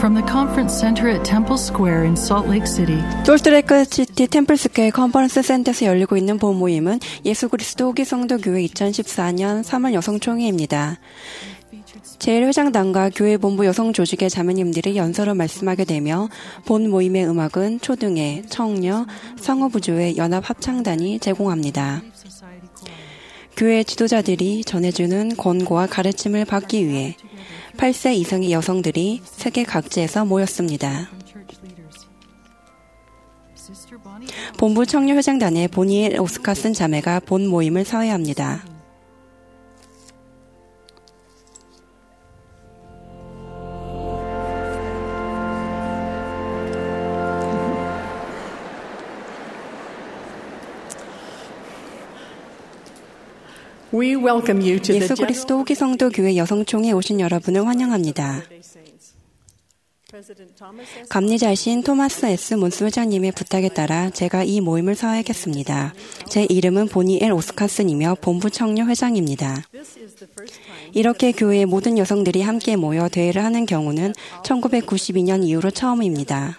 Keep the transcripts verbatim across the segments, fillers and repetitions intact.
From the conference center at Temple Square in Salt Lake City. 솔트레이크 시티 템플 스퀘어 컨퍼런스 센터에서 열리고 있는 본 모임은 예수 그리스도 후기 성도교회 이천십사 년 삼월 여성총회입니다. 제일회장단과 교회 본부 여성 조직의 자매님들이 연서로 말씀하게 되며 본 모임의 음악은 초등회, 청녀, 성어부조의 연합 합창단이 제공합니다. 교회 지도자들이 전해주는 권고와 가르침을 받기 위해 팔 세 이상의 여성들이 세계 각지에서 모였습니다. 본부 청년회장단의 보니엘 오스카슨 자매가 본 모임을 사회합니다. 예수 그리스도 후기 성도 교회 여성총회에 오신 여러분을 환영합니다. 감리자이신 토마스 에스 몬스 회장님의 부탁에 따라 제가 이 모임을 사회하겠습니다. 제 이름은 보니 엘 오스카슨이며 본부 청녀 회장입니다. 이렇게 교회의 모든 여성들이 함께 모여 대회를 하는 경우는 천구백구십이 년 이후로 처음입니다.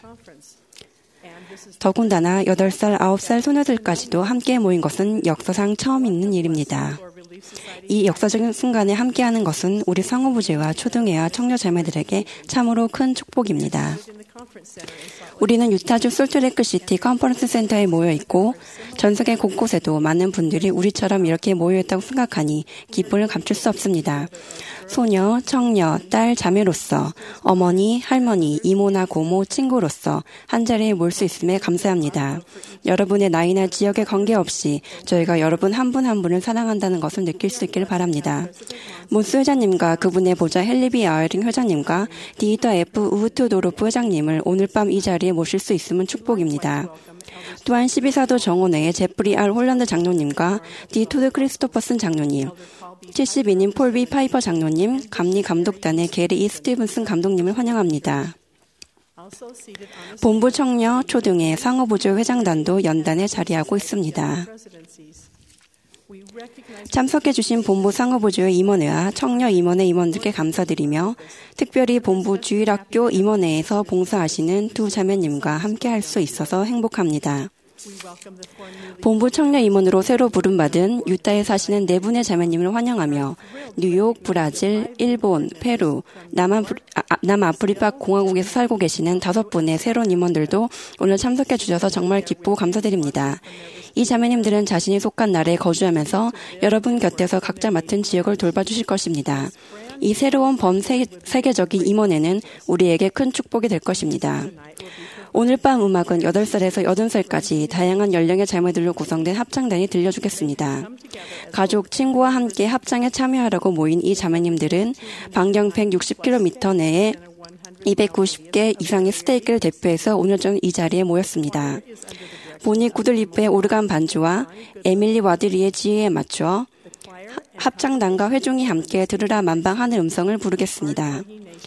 더군다나 여덟 살, 아홉 살 소녀들까지도 함께 모인 것은 역사상 처음 있는 일입니다. 이 역사적인 순간에 함께하는 것은 우리 성어부제와 초등회와 청년자매들에게 참으로 큰 축복입니다. 우리는 유타주 솔트레이크 시티 컨퍼런스 센터에 모여 있고 전 세계 곳곳에도 많은 분들이 우리처럼 이렇게 모여 있다고 생각하니 기쁨을 감출 수 없습니다. 소녀, 청녀, 딸, 자매로서 어머니, 할머니, 이모나 고모, 친구로서 한자리에 모일 수 있음에 감사합니다. 여러분의 나이나 지역에 관계없이 저희가 여러분 한 분 한 분을 사랑한다는 것을 느낄 수 있기를 바랍니다. 몬스 회장님과 그분의 보좌 헬리비 아이링 회장님과 디이터 에프 우흐트도르프 회장님을 오늘 밤 이 자리에 모실 수 있음은 축복입니다. 또한 십이 사도 정원회의 제프리 알 홀란드 장로님과 디 토드 크리스토퍼슨 장로님, 칠십이 님 폴 비 파이퍼 장로님, 감리 감독단의 게리 이 스티븐슨 감독님을 환영합니다. 본부 청녀, 초등회, 상어부조 회장단도 연단에 자리하고 있습니다. 참석해주신 본부 상어부조의 임원회와 청녀 임원회 임원들께 감사드리며 특별히 본부 주일학교 임원회에서 봉사하시는 두 자매님과 함께할 수 있어서 행복합니다. 본부 청년 임원으로 새로 부름받은 유타에 사시는 네 분의 자매님을 환영하며 뉴욕, 브라질, 일본, 페루, 남아프리, 아, 남아프리카 공화국에서 살고 계시는 다섯 분의 새로운 임원들도 오늘 참석해 주셔서 정말 기쁘고 감사드립니다. 이 자매님들은 자신이 속한 나라에 거주하면서 여러분 곁에서 각자 맡은 지역을 돌봐주실 것입니다. 이 새로운 범세계적인 임원회는 우리에게 큰 축복이 될 것입니다. 오늘 밤 음악은 여덟 살에서 여든 살까지 다양한 연령의 자매들로 구성된 합창단이 들려주겠습니다. 가족, 친구와 함께 합창에 참여하라고 모인 이 자매님들은 반경 백육십 킬로미터 내에 이백구십 개 이상의 스테이크를 대표해서 오늘 전 이 자리에 모였습니다. 보니 구들리프의 오르간 반주와 에밀리 와드리의 지혜에 맞춰 합창단과 회중이 함께 들으라 만방 하늘 음성을 부르겠습니다.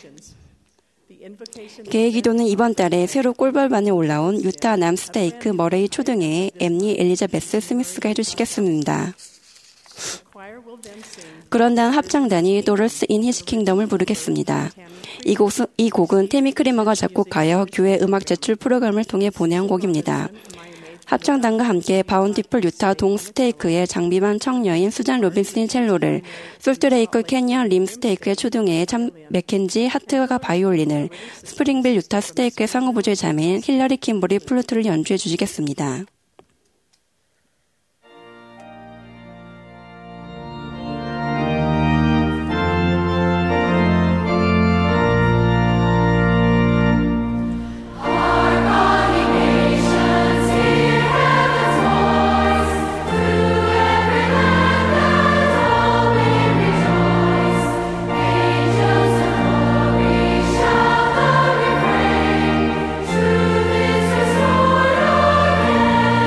개의 기도는 이번 달에 새로 꿀벌반에 올라온 유타 남 스테이크 머레이 초등회의 엠니 엘리자베스 스미스가 해주시겠습니다. 그런 다음 합창단이 도럴스 인 히스 킹덤을 부르겠습니다. 이, 곡, 이 곡은 테미 크리머가 작곡하여 교회 음악 제출 프로그램을 통해 보내온 곡입니다. 합창단과 함께 바운티풀 유타 동 스테이크의 장비반 청녀인 수잔 로빈슨이 첼로를, 솔트레이크 캐니언 림 스테이크의 초등회의 참 맥켄지 하트가 바이올린을, 스프링빌 유타 스테이크의 상호부조의 자매인 힐러리 킴볼이 플루트를 연주해 주시겠습니다. True is restored again.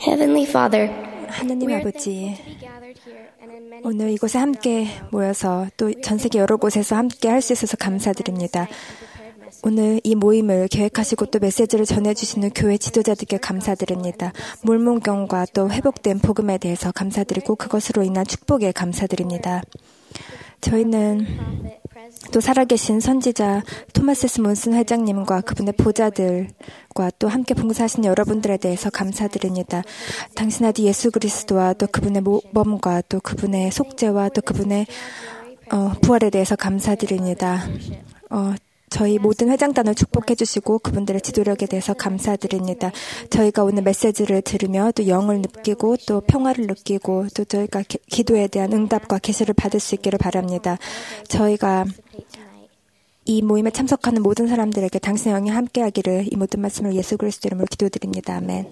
Heavenly Father, 하나님 아버지, 오늘 이곳에 함께 모여서 또 전 세계 여러 곳에서 함께 할 수 있어서 감사드립니다. 오늘 이 모임을 계획하시고 또 메시지를 전해주시는 교회 지도자들께 감사드립니다. 몰몬경과 또 회복된 복음에 대해서 감사드리고 그것으로 인한 축복에 감사드립니다. 저희는 또 살아계신 선지자 토마스 스 몬슨 회장님과 그분의 보좌들과 또 함께 봉사하시는 여러분들에 대해서 감사드립니다. 당신 아들 예수 그리스도와 또 그분의 모범과 또 그분의 속죄와 또 그분의 어, 부활에 대해서 감사드립니다. 어, 저희 모든 회장단을 축복해 주시고 그분들의 지도력에 대해서 감사드립니다. 저희가 오늘 메시지를 들으며 또 영을 느끼고 또 평화를 느끼고 또 저희가 기, 기도에 대한 응답과 계시를 받을 수 있기를 바랍니다. 저희가 이 모임에 참석하는 모든 사람들에게 당신의 영이 함께하기를 이 모든 말씀을 예수 그리스도 이름으로 기도드립니다. 아멘.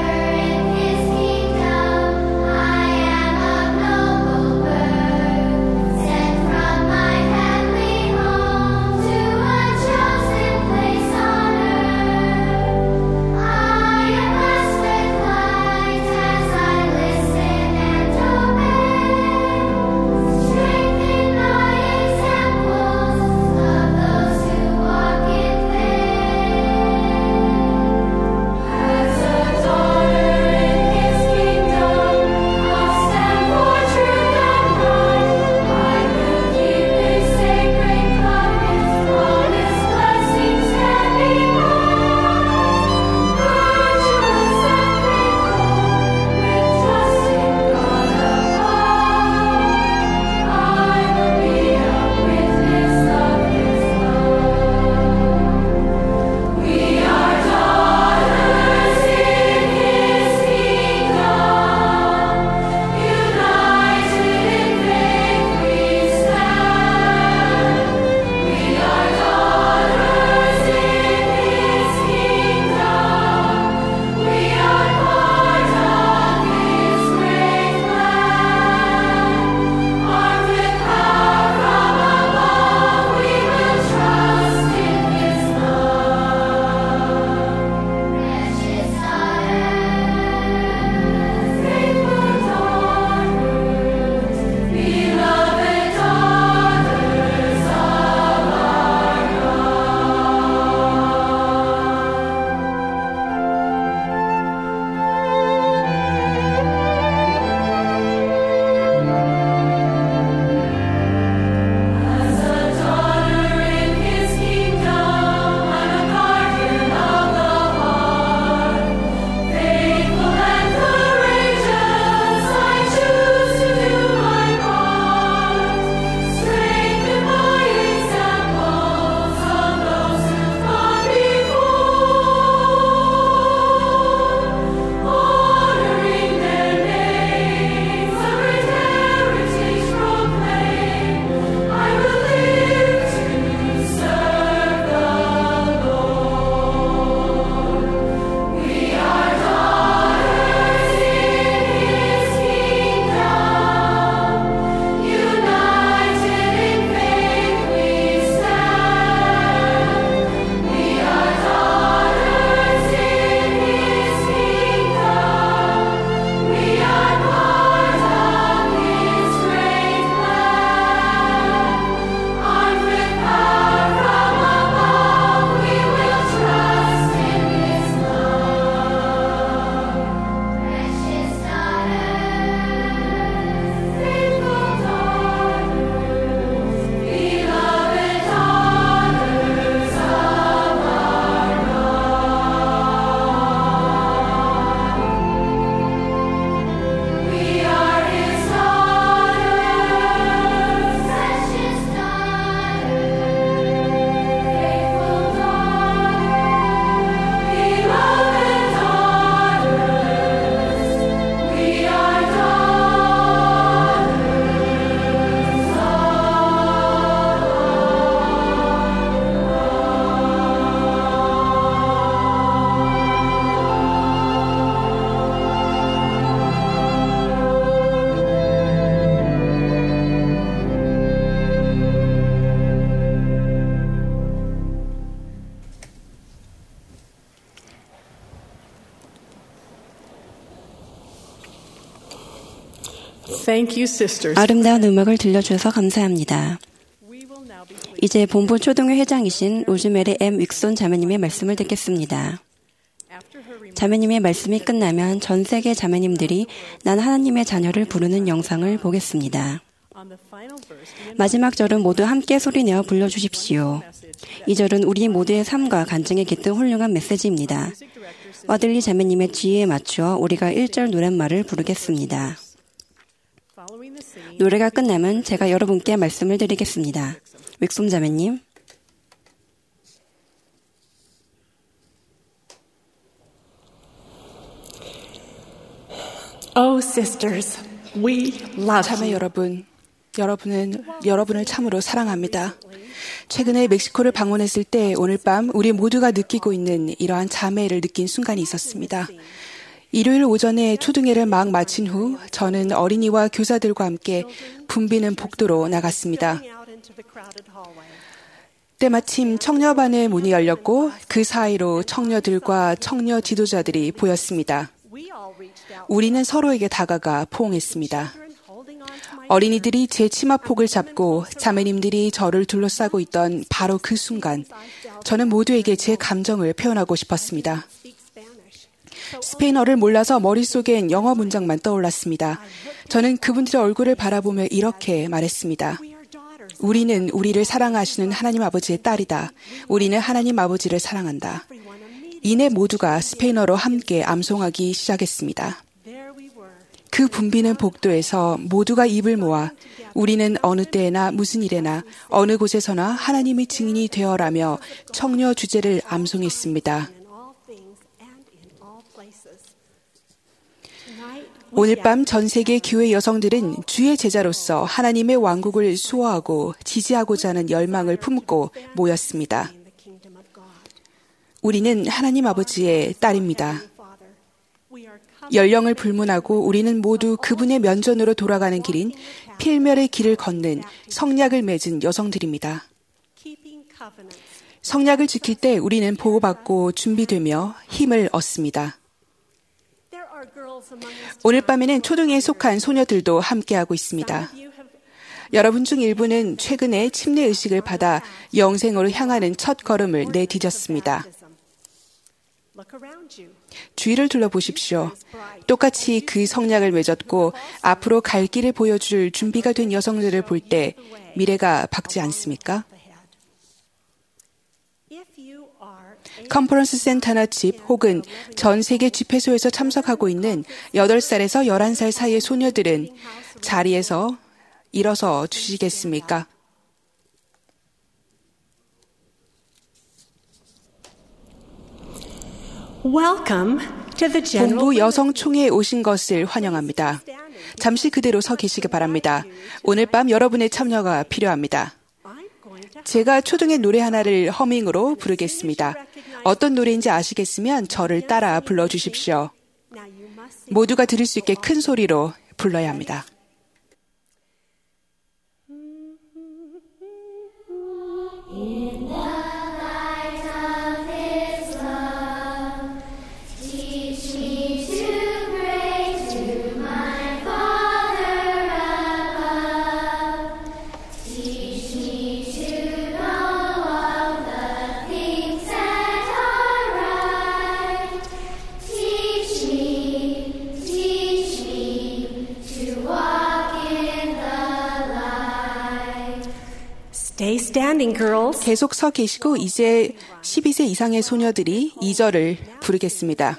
As a daughter in his kingdom, I am of noble birth. Thank you, sisters. 아름다운 음악을 들려주셔서 감사합니다. 이제 본부 초등회 회장이신 로즈메리 M. 윅손 자매님의 말씀을 듣겠습니다. 자매님의 말씀이 끝나면 전 세계 자매님들이 난 하나님의 자녀를 부르는 영상을 보겠습니다. 마지막 절은 모두 함께 소리내어 불러주십시오. 이 절은 우리 모두의 삶과 간증에 깃든 훌륭한 메시지입니다. 와들리 자매님의 지혜에 맞추어 우리가 일 절 노랫말을 부르겠습니다. 노래가 끝나면 제가 여러분께 말씀을 드리겠습니다. 윅손 자매님. Oh, sisters, we love 자매 you. 여러분, 여러분은 여러분을 참으로 사랑합니다. 최근에 멕시코를 방문했을 때 오늘 밤 우리 모두가 느끼고 있는 이러한 자매를 느낀 순간이 있었습니다. 일요일 오전에 초등회를 막 마친 후 저는 어린이와 교사들과 함께 붐비는 복도로 나갔습니다. 때마침 청녀반의 문이 열렸고 그 사이로 청녀들과 청녀 지도자들이 보였습니다. 우리는 서로에게 다가가 포옹했습니다. 어린이들이 제 치마폭을 잡고 자매님들이 저를 둘러싸고 있던 바로 그 순간 저는 모두에게 제 감정을 표현하고 싶었습니다. 스페인어를 몰라서 머릿속엔 영어 문장만 떠올랐습니다. 저는 그분들의 얼굴을 바라보며 이렇게 말했습니다. 우리는 우리를 사랑하시는 하나님 아버지의 딸이다. 우리는 하나님 아버지를 사랑한다. 이내 모두가 스페인어로 함께 암송하기 시작했습니다. 그 붐비는 복도에서 모두가 입을 모아 우리는 어느 때에나 무슨 일에나 어느 곳에서나 하나님의 증인이 되어라며 청녀 주제를 암송했습니다. 오늘 밤 전 세계 교회 여성들은 주의 제자로서 하나님의 왕국을 수호하고 지지하고자 하는 열망을 품고 모였습니다. 우리는 하나님 아버지의 딸입니다. 연령을 불문하고 우리는 모두 그분의 면전으로 돌아가는 길인 필멸의 길을 걷는 성약을 맺은 여성들입니다. 성약을 지킬 때 우리는 보호받고 준비되며 힘을 얻습니다. 오늘 밤에는 초등에 속한 소녀들도 함께하고 있습니다. 여러분 중 일부는 최근에 침례 의식을 받아 영생으로 향하는 첫 걸음을 내디뎠습니다. 주위를 둘러보십시오. 똑같이 그 성약을 맺었고 앞으로 갈 길을 보여줄 준비가 된 여성들을 볼 때 미래가 밝지 않습니까? 컨퍼런스 센터나 집 혹은 전 세계 집회소에서 참석하고 있는 여덟 살에서 열한 살 사이의 소녀들은 자리에서 일어서 주시겠습니까? Welcome to the General 본부 여성총회에 오신 것을 환영합니다. 잠시 그대로 서 계시기 바랍니다. 오늘 밤 여러분의 참여가 필요합니다. 제가 초등의 노래 하나를 허밍으로 부르겠습니다. 어떤 노래인지 아시겠으면 저를 따라 불러주십시오. 모두가 들을 수 있게 큰 소리로 불러야 합니다. Stay standing, girls. 계속 서 계시고 이제 십이 세 이상의 소녀들이 이 절을 부르겠습니다.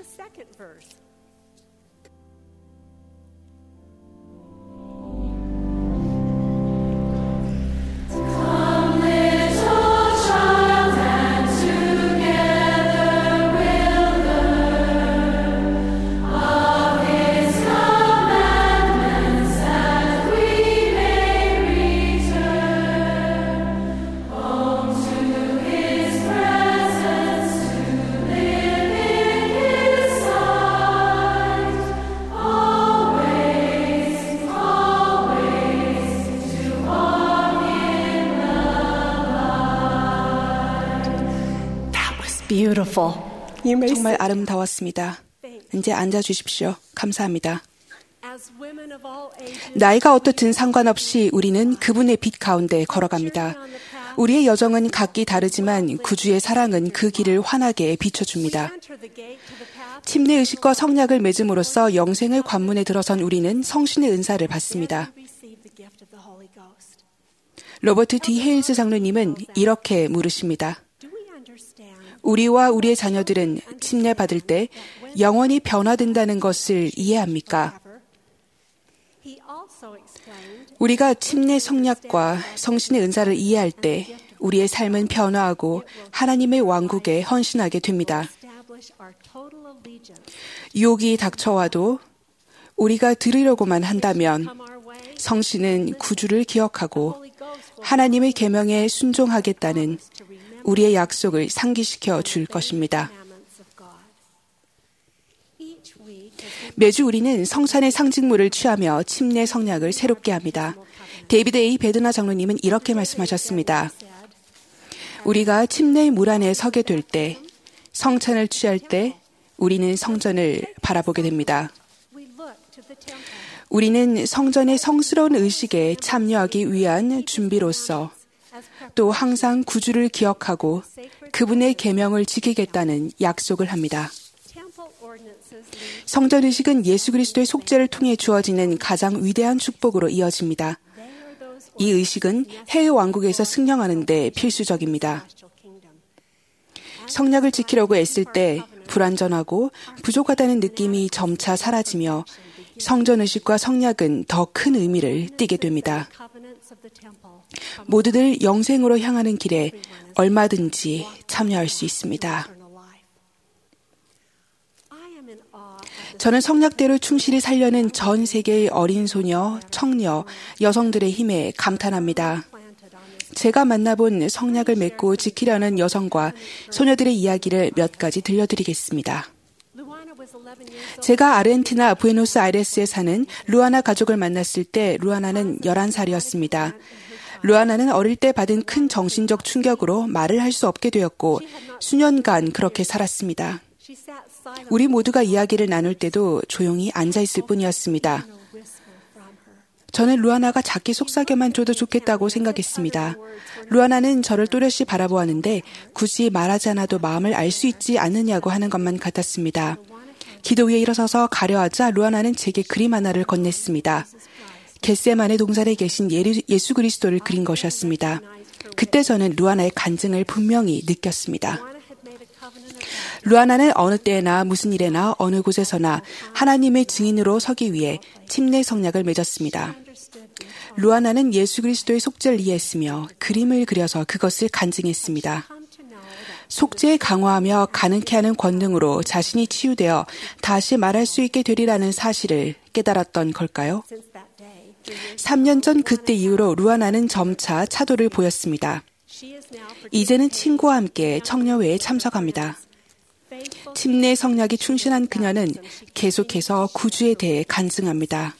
Beautiful. You may 정말 아름다웠습니다. 이제 앉아 주십시오. 감사합니다. 나이가 어떻든 상관없이 우리는 그분의 빛 가운데 걸어갑니다. 우리의 여정은 각기 다르지만 구주의 사랑은 그 길을 환하게 비춰줍니다. 침례의식과 성약을 맺음으로써 영생의 관문에 들어선 우리는 성신의 은사를 받습니다. 로버트 디 헤일즈 장로님은 이렇게 물으십니다. 우리와 우리의 자녀들은 침례받을 때 영원히 변화된다는 것을 이해합니까? 우리가 침례 성약과 성신의 은사를 이해할 때 우리의 삶은 변화하고 하나님의 왕국에 헌신하게 됩니다. 유혹이 닥쳐와도 우리가 들으려고만 한다면 성신은 구주를 기억하고 하나님의 계명에 순종하겠다는 우리의 약속을 상기시켜 줄 것입니다. 매주 우리는 성찬의 상징물을 취하며 침례 성약을 새롭게 합니다. 데이비드 에이 베드나 장로님은 이렇게 말씀하셨습니다. 우리가 침례의 물 안에 서게 될 때, 성찬을 취할 때 우리는 성전을 바라보게 됩니다. 우리는 성전의 성스러운 의식에 참여하기 위한 준비로서 또 항상 구주를 기억하고 그분의 계명을 지키겠다는 약속을 합니다. 성전 의식은 예수 그리스도의 속죄를 통해 주어지는 가장 위대한 축복으로 이어집니다. 이 의식은 해의 왕국에서 승령하는 데 필수적입니다. 성약을 지키려고 애쓸 때 불완전하고 부족하다는 느낌이 점차 사라지며 성전 의식과 성약은 더 큰 의미를 띠게 됩니다. 모두들 영생으로 향하는 길에 얼마든지 참여할 수 있습니다. 저는 성약대로 충실히 살려는 전 세계의 어린 소녀, 청녀, 여성들의 힘에 감탄합니다. 제가 만나본 성약을 맺고 지키려는 여성과 소녀들의 이야기를 몇 가지 들려드리겠습니다. 제가 아르헨티나 부에노스아이레스에 사는 루아나 가족을 만났을 때 루아나는 열한 살이었습니다. 루아나는 어릴 때 받은 큰 정신적 충격으로 말을 할 수 없게 되었고 수년간 그렇게 살았습니다. 우리 모두가 이야기를 나눌 때도 조용히 앉아있을 뿐이었습니다. 저는 루아나가 작게 속삭여만 줘도 좋겠다고 생각했습니다. 루아나는 저를 또렷이 바라보았는데 굳이 말하지 않아도 마음을 알 수 있지 않느냐고 하는 것만 같았습니다. 기도 위에 일어서서 가려하자 루아나는 제게 그림 하나를 건넸습니다. 겟세마네 동산에 계신 예수 그리스도를 그린 것이었습니다. 그때 저는 루아나의 간증을 분명히 느꼈습니다. 루아나는 어느 때나 무슨 일에나 어느 곳에서나 하나님의 증인으로 서기 위해 침례 성약을 맺었습니다. 루아나는 예수 그리스도의 속죄를 이해했으며 그림을 그려서 그것을 간증했습니다. 속죄에 강화하며 가능케 하는 권능으로 자신이 치유되어 다시 말할 수 있게 되리라는 사실을 깨달았던 걸까요? 삼 년 전 그때 이후로 루아나는 점차 차도를 보였습니다. 이제는 친구와 함께 청녀회에 참석합니다. 침례 성약이 충실한 그녀는 계속해서 구주에 대해 간증합니다.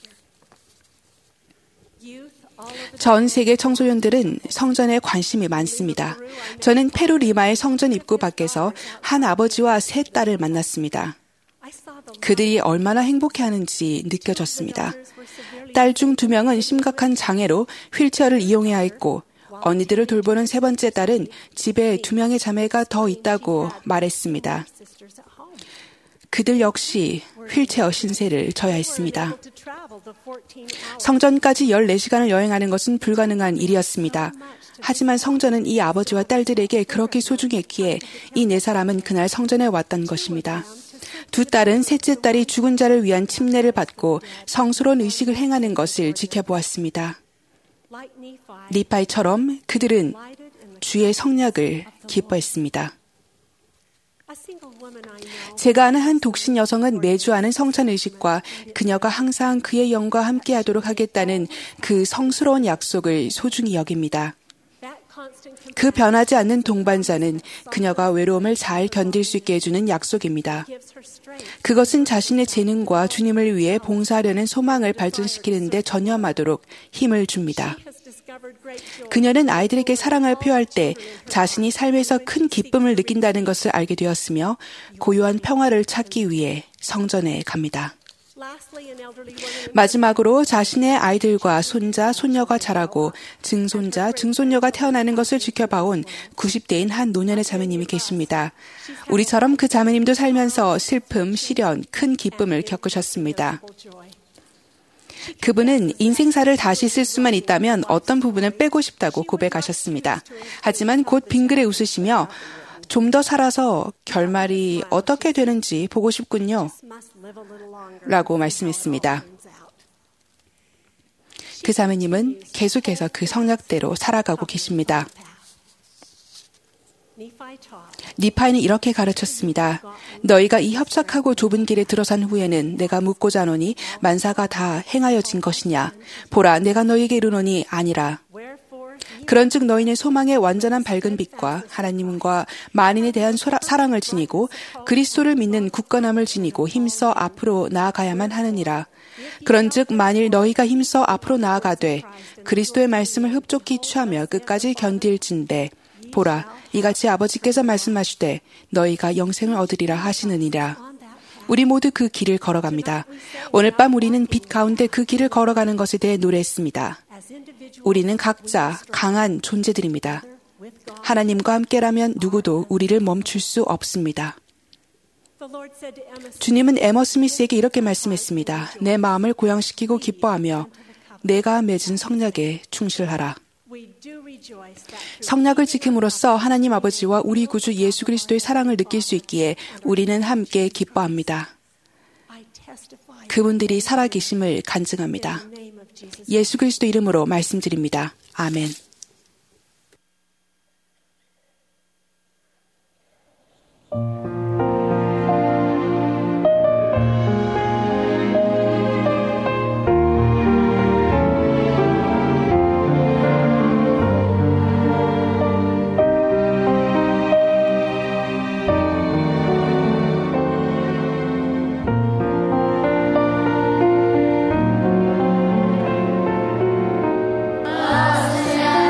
전 세계 청소년들은 성전에 관심이 많습니다. 저는 페루 리마의 성전 입구 밖에서 한 아버지와 세 딸을 만났습니다. 그들이 얼마나 행복해하는지 느껴졌습니다. 딸 중 두 명은 심각한 장애로 휠체어를 이용해야 했고 언니들을 돌보는 세 번째 딸은 집에 두 명의 자매가 더 있다고 말했습니다. 그들 역시 휠체어 신세를 져야 했습니다. 성전까지 열네 시간을 여행하는 것은 불가능한 일이었습니다. 하지만 성전은 이 아버지와 딸들에게 그렇게 소중했기에 이 네 사람은 그날 성전에 왔던 것입니다. 두 딸은 셋째 딸이 죽은 자를 위한 침례를 받고 성스러운 의식을 행하는 것을 지켜보았습니다. 니파이처럼 그들은 주의 성약을 기뻐했습니다. 제가 아는 한 독신 여성은 매주 하는 성찬 의식과 그녀가 항상 그의 영과 함께하도록 하겠다는 그 성스러운 약속을 소중히 여깁니다. 그 변하지 않는 동반자는 그녀가 외로움을 잘 견딜 수 있게 해주는 약속입니다. 그것은 자신의 재능과 주님을 위해 봉사하려는 소망을 발전시키는 데 전념하도록 힘을 줍니다. 그녀는 아이들에게 사랑을 표할 때 자신이 삶에서 큰 기쁨을 느낀다는 것을 알게 되었으며 고요한 평화를 찾기 위해 성전에 갑니다. 마지막으로 자신의 아이들과 손자, 손녀가 자라고 증손자, 증손녀가 태어나는 것을 지켜봐온 구십 대인 한 노년의 자매님이 계십니다. 우리처럼 그 자매님도 살면서 슬픔, 시련, 큰 기쁨을 겪으셨습니다. 그분은 인생사를 다시 쓸 수만 있다면 어떤 부분은 빼고 싶다고 고백하셨습니다. 하지만 곧 빙그레 웃으시며 좀 더 살아서 결말이 어떻게 되는지 보고 싶군요. 라고 말씀했습니다. 그 자매님은 계속해서 그 성략대로 살아가고 계십니다. 니파이는 이렇게 가르쳤습니다. 너희가 이 협착하고 좁은 길에 들어선 후에는 내가 묻고자 하노니 만사가 다 행하여진 것이냐. 보라, 내가 너희에게 이르노니 아니라. 그런즉 너희는 소망의 완전한 밝은 빛과 하나님과 만인에 대한 소라, 사랑을 지니고 그리스도를 믿는 굳건함을 지니고 힘써 앞으로 나아가야만 하느니라. 그런즉 만일 너희가 힘써 앞으로 나아가되 그리스도의 말씀을 흡족히 취하며 끝까지 견딜진대 보라, 이같이 아버지께서 말씀하시되 너희가 영생을 얻으리라 하시느니라. 우리 모두 그 길을 걸어갑니다. 오늘 밤 우리는 빛 가운데 그 길을 걸어가는 것에 대해 노래했습니다. 우리는 각자 강한 존재들입니다. 하나님과 함께라면 누구도 우리를 멈출 수 없습니다. 주님은 에머 스미스에게 이렇게 말씀했습니다. 내 마음을 고양시키고 기뻐하며 내가 맺은 성약에 충실하라. 성약을 지킴으로써 하나님 아버지와 우리 구주 예수 그리스도의 사랑을 느낄 수 있기에 우리는 함께 기뻐합니다. 그분들이 살아계심을 간증합니다. 예수 그리스도 이름으로 말씀드립니다. 아멘. Hallelujah.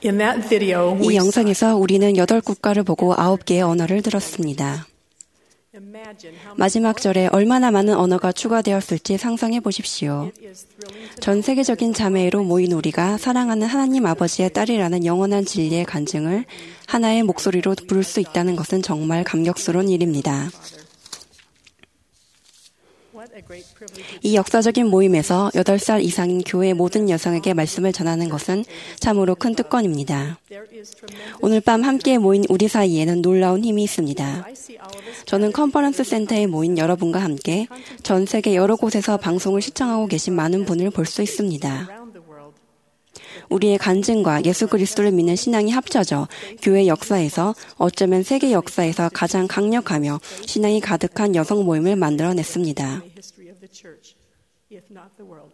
In that video, 이 we 영상에서 우리는 여덟 국가를 보고 아홉 개의 언어를 들었습니다. imagine how 마지막 절에 얼마나 많은 언어가 추가되었을지 상상해 보십시오. 전 세계적인 자매로 모인 우리가 사랑하는 하나님 아버지의 딸이라는 영원한 진리의 간증을 하나의 목소리로 부를 수 있다는 것은 정말 감격스러운 일입니다. what a great privilege. 이 역사적인 모임에서 여덟 살 이상인 교회 모든 여성에게 말씀을 전하는 것은 참으로 큰 특권입니다. There is tremendous. 오늘 밤 함께 모인 우리 사이에는 놀라운 힘이 있습니다. I see all of us 저는 컨퍼런스 센터에 모인 여러분과 함께 전 세계 여러 곳에서 방송을 시청하고 계신 많은 분을 볼 수 있습니다. around the world. 우리의 간증과 예수 그리스도를 믿는 신앙이 합쳐져 교회 역사에서 어쩌면 세계 역사에서 가장 강력하며 신앙이 가득한 여성 모임을 만들어냈습니다. The history of the church, if not the world.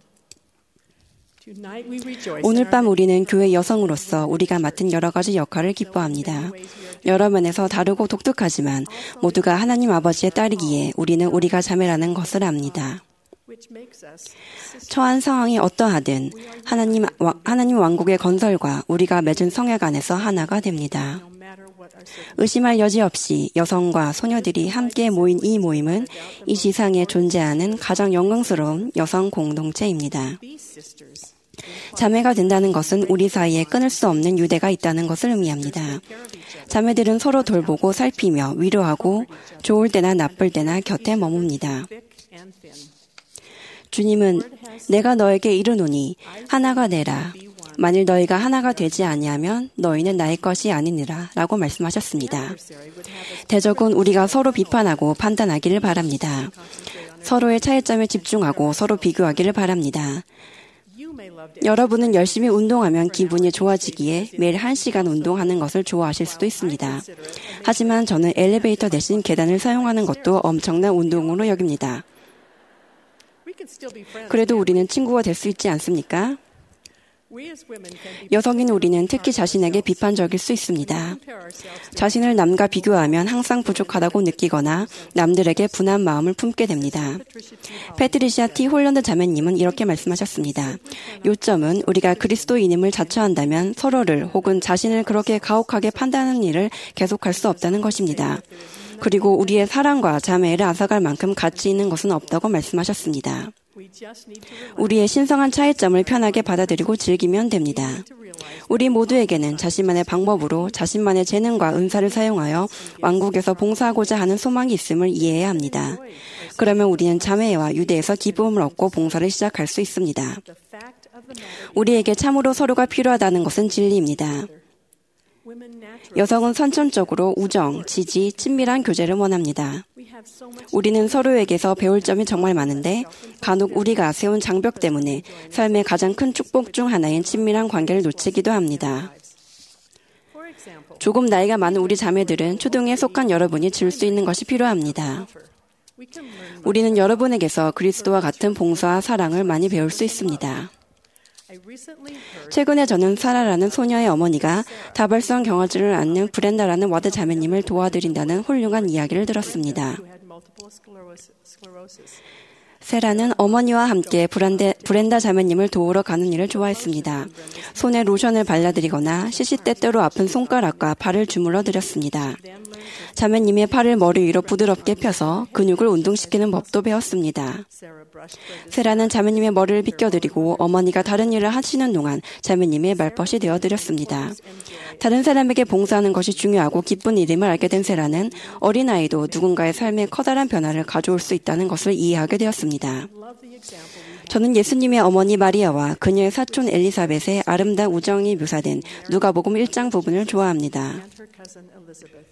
Tonight we rejoice. 오늘 밤 우리는 교회 여성으로서 우리가 맡은 여러 가지 역할을 기뻐합니다. 여러 면에서 다르고 독특하지만 모두가 하나님 아버지의 딸이기에 우리는 우리가 자매라는 것을 압니다. which makes us sisters. 처한 상황이 어떠하든 하나님, 와, 하나님 왕국의 건설과 우리가 맺은 성약 안에서 하나가 됩니다. No matter what our circumstances. 의심할 여지 없이 여성과 소녀들이 함께 모인 이 모임은 이 지상에 존재하는 가장 영광스러운 여성 공동체입니다. These sisters 자매가 된다는 것은 우리 사이에 끊을 수 없는 유대가 있다는 것을 의미합니다. 자매들은 서로 돌보고 살피며 위로하고 좋을 때나 나쁠 때나 곁에 머뭅니다. thick and thin. 주님은 내가 너에게 이르노니 하나가 되라. 만일 너희가 하나가 되지 아니하면 너희는 나의 것이 아니니라 라고 말씀하셨습니다. 대적은 우리가 서로 비판하고 판단하기를 바랍니다. 서로의 차이점에 집중하고 서로 비교하기를 바랍니다. You may love to 여러분은 열심히 운동하면 기분이 좋아지기에 매일 한 시간 운동하는 것을 좋아하실 수도 있습니다. 하지만 저는 엘리베이터 대신 계단을 사용하는 것도 엄청난 운동으로 여깁니다. we can still be friends. 그래도 우리는 친구가 될 수 있지 않습니까? We as women can be 여성인 우리는 특히 자신에게 비판적일 수 있습니다. compare ourselves to 자신을 남과 비교하면 항상 부족하다고 느끼거나 남들에게 분한 마음을 품게 됩니다. 패트리시아 T. 홀런드 자매님은 이렇게 말씀하셨습니다. 요점은 우리가 그리스도인임을 자처한다면 서로를 혹은 자신을 그렇게 가혹하게 판단하는 일을 계속할 수 없다는 것입니다. 그리고 우리의 사랑과 자매를 앗아갈 만큼 가치 있는 것은 없다고 말씀하셨습니다. we just need to realize 우리의 신성한 차이점을 편하게 받아들이고 즐기면 됩니다. 우리 모두에게는 자신만의 방법으로 자신만의 재능과 은사를 사용하여 왕국에서 봉사하고자 하는 소망이 있음을 이해해야 합니다. 그러면 우리는 자매와 유대에서 기쁨을 얻고 봉사를 시작할 수 있습니다. the fact of the matter. 우리에게 참으로 서로가 필요하다는 것은 진리입니다. Women naturally 여성은 선천적으로 우정, 지지, 친밀한 교제를 원합니다. we have so much 우리는 서로에게서 배울 점이 정말 많은데 간혹 우리가 세운 장벽 때문에 삶의 가장 큰 축복 중 하나인 친밀한 관계를 놓치기도 합니다. for example. 조금 나이가 많은 우리 자매들은 초등에 속한 여러분이 줄 수 있는 것이 필요합니다. We can learn. 우리는 여러분에게서 그리스도와 같은 봉사와 사랑을 많이 배울 수 있습니다. I recently heard 최근에 저는 사라라는 소녀의 어머니가 다발성 경화증을 앓는 브렌다라는 와드 자매님을 도와드린다는 훌륭한 이야기를 들었습니다. who had multiple sclerosis. sclerosis. 세라는 어머니와 함께 브란데, 브렌다 자매님을 도우러 가는 일을 좋아했습니다. 손에 로션을 발라드리거나 시시때때로 아픈 손가락과 발을 주물러 드렸습니다. 자매님의 팔을 머리 위로 부드럽게 펴서 근육을 운동시키는 법도 배웠습니다. Sarah brushed Brenda's 세라는 자매님의 머리를 빗겨드리고 어머니가 다른 일을 하시는 동안 자매님의 말벗이 되어드렸습니다. 다른 사람에게 봉사하는 것이 중요하고 기쁜 일임을 알게 된 세라는 어린아이도 누군가의 삶에 커다란 변화를 가져올 수 있다는 것을 이해하게 되었습니다. love the example we 저는 예수님의 어머니 마리아와 그녀의 사촌 엘리사벳의 아름다운 우정이 묘사된 누가복음 일 장 부분을 좋아합니다. and her cousin Elizabeth.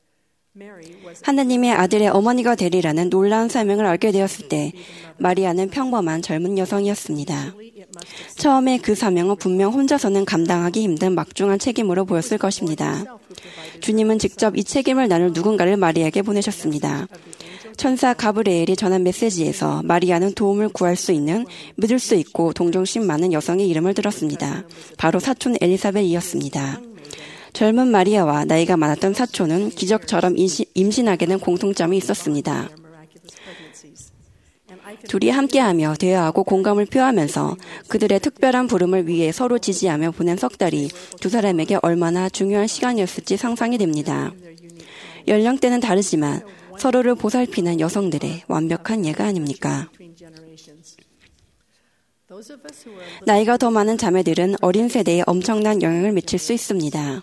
Mary was 하나님의 아들의 어머니가 되리라는 놀라운 사명을 알게 되었을 때 마리아는 평범한 젊은 여성이었습니다. it must have 처음에 그 사명은 분명 혼자서는 감당하기 힘든 막중한 책임으로 보였을 것입니다. 주님은 직접 이 책임을 나눌 누군가를 마리아에게 보내셨습니다. 천사 가브리엘이 전한 메시지에서 마리아는 도움을 구할 수 있는 믿을 수 있고 동정심 많은 여성의 이름을 들었습니다. 바로 사촌 엘리사벳이었습니다. 젊은 마리아와 나이가 많았던 사촌은 기적처럼 임신, 임신하게 된 공통점이 있었습니다. miraculous pregnancies. And 둘이 함께하며 대화하고 공감을 표하면서 그들의 특별한 부름을 위해 서로 지지하며 보낸 석 달이 두 사람에게 얼마나 중요한 시간이었을지 상상이 됩니다. 연령대는 다르지만 서로를 보살피는 여성들의 완벽한 예가 아닙니까? 나이가 더 많은 자매들은 어린 세대에 엄청난 영향을 미칠 수 있습니다.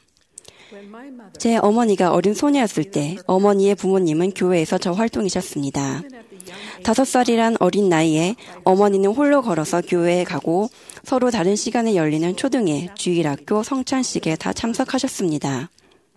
제 어머니가 어린 소녀였을 때 어머니의 부모님은 교회에서 저 활동이셨습니다. 다섯 살이란 어린 나이에 어머니는 홀로 걸어서 교회에 가고 서로 다른 시간에 열리는 초등회, 주일학교, 성찬식에 다 참석하셨습니다.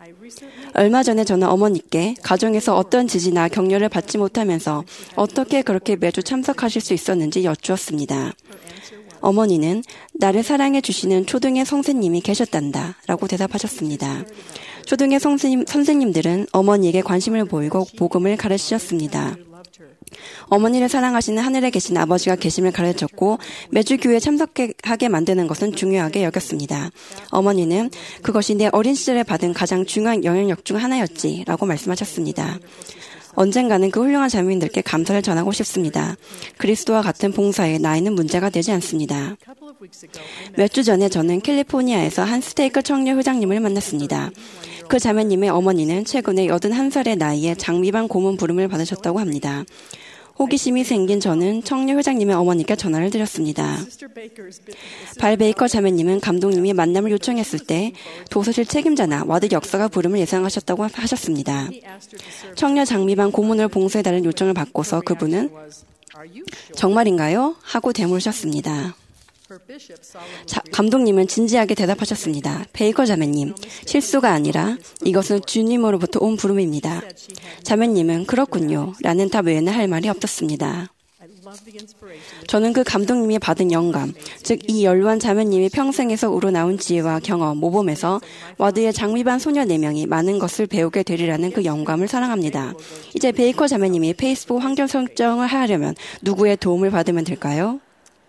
얼마 전에 저는 어머니께 가정에서 어떤 지지나 격려를 받지 못하면서 어떻게 그렇게 매주 참석하실 수 있었는지 여쭈었습니다. 어머니는 나를 사랑해 주시는 초등의 선생님이 계셨단다 라고 대답하셨습니다. 초등의 선생님, 선생님들은 어머니에게 관심을 보이고 복음을 가르치셨습니다. 어머니를 사랑하시는 하늘에 계신 아버지가 계심을 가르쳤고 매주 교회에 참석하게 만드는 것은 중요하게 여겼습니다. 어머니는 그것이 내 어린 시절에 받은 가장 중요한 영향력 중 하나였지 라고 말씀하셨습니다. 언젠가는 그 훌륭한 자매님들께 감사를 전하고 싶습니다. 그리스도와 같은 봉사에 나이는 문제가 되지 않습니다. 몇 주 전에 저는 캘리포니아에서 한 스테이크 청년 회장님을 만났습니다. 그 자매님의 어머니는 최근에 여든한 살의 나이에 장미반 고문 부름을 받으셨다고 합니다. 호기심이 생긴 저는 청년 회장님의 어머니께 전화를 드렸습니다. 발 베이커 자매님은 감독님이 만남을 요청했을 때 도서실 책임자나 와드 역사가 부름을 예상하셨다고 하셨습니다. 청년 장미반 고문을 봉사해달라는 요청을 받고서 그분은 정말인가요? 하고 되물으셨습니다. 자, 감독님은 진지하게 대답하셨습니다. 베이커 자매님, 실수가 아니라 이것은 주님으로부터 온 부름입니다. 자매님은 그렇군요 라는 답 외에는 할 말이 없었습니다. 저는 그 감독님이 받은 영감, 즉 이 연로한 자매님이 평생에서 우러나온 지혜와 경험, 모범에서 와드의 장미반 소녀 네 명이 많은 것을 배우게 되리라는 그 영감을 사랑합니다. 이제 베이커 자매님이 페이스북 환경 설정을 하려면 누구의 도움을 받으면 될까요?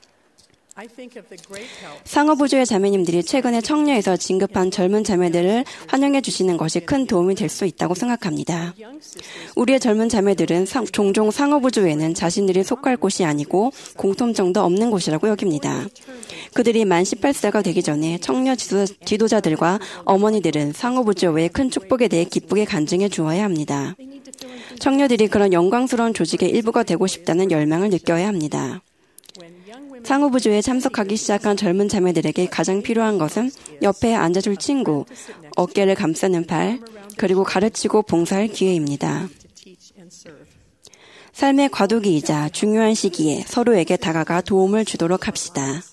상어부조의 자매님들이 최근에 청려에서 진급한 젊은 자매들을 환영해 주시는 것이 큰 도움이 될 수 있다고 생각합니다. 우리의 젊은 자매들은 상, 종종 상어부조에는 자신들이 속할 곳이 아니고 공통점도 없는 곳이라고 여깁니다. 그들이 만 열여덟 살가 되기 전에 청려 지도자, 지도자들과 어머니들은 상어부조의 큰 축복에 대해 기쁘게 간증해 주어야 합니다. 청려들이 그런 영광스러운 조직의 일부가 되고 싶다는 열망을 느껴야 합니다. 상호부조에 참석하기 시작한 젊은 자매들에게 가장 필요한 것은 옆에 앉아줄 친구, 어깨를 감싸는 팔, 그리고 가르치고 봉사할 기회입니다. 삶의 과도기이자 중요한 시기에 서로에게 다가가 도움을 주도록 합시다.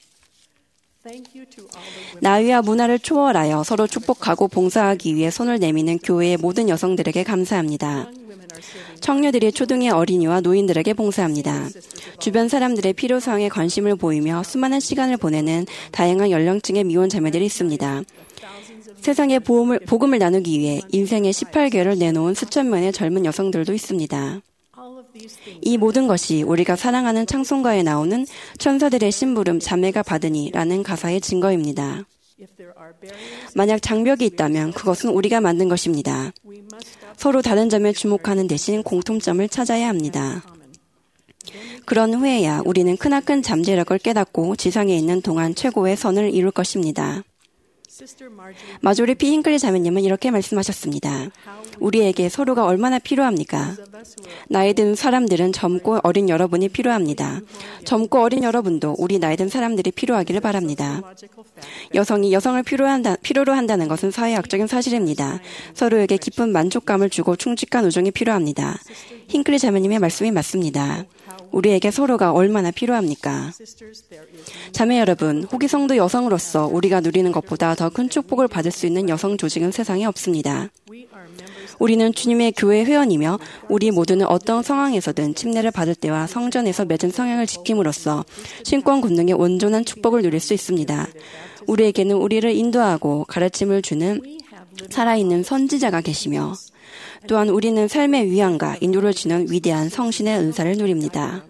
나이와 문화를 초월하여 서로 축복하고 봉사하기 위해 손을 내미는 교회의 모든 여성들에게 감사합니다. 청녀들이 초등의 어린이와 노인들에게 봉사합니다. 주변 사람들의 필요사항에 관심을 보이며 수많은 시간을 보내는 다양한 연령층의 미혼 자매들이 있습니다. 세상에 복음을, 복음을 나누기 위해 인생의 십팔 개월을 내놓은 수천 명의 젊은 여성들도 있습니다. 이 모든 것이 우리가 사랑하는 찬송가에 나오는 천사들의 심부름 자매가 받으니 라는 가사의 증거입니다. 만약 장벽이 있다면 그것은 우리가 만든 것입니다. 서로 다른 점에 주목하는 대신 공통점을 찾아야 합니다. 그런 후에야 우리는 크나큰 잠재력을 깨닫고 지상에 있는 동안 최고의 선을 이룰 것입니다. 마조리 피 힝클리 자매님은 이렇게 말씀하셨습니다. 우리에게 서로가 얼마나 필요합니까? 나이 든 사람들은 젊고 어린 여러분이 필요합니다. 젊고 어린 여러분도 우리 나이 든 사람들이 필요하기를 바랍니다. 여성이 여성을 필요한다, 필요로 한다는 것은 사회학적인 사실입니다. 서로에게 깊은 만족감을 주고 충직한 우정이 필요합니다. 힝클리 자매님의 말씀이 맞습니다. 우리에게 서로가 얼마나 필요합니까? 자매 여러분, 후기 성도 여성으로서 우리가 누리는 것보다 더 큰 축복을 받을 수 있는 여성 조직은 세상에 없습니다. 우리는 주님의 교회 회원이며 우리 모두는 어떤 상황에서든 침례를 받을 때와 성전에서 맺은 성향을 지킴으로써 신권 군능의 온전한 축복을 누릴 수 있습니다. 우리에게는 우리를 인도하고 가르침을 주는 살아있는 선지자가 계시며 또한 우리는 삶의 위안과 인도를 주는 위대한 성신의 은사를 누립니다.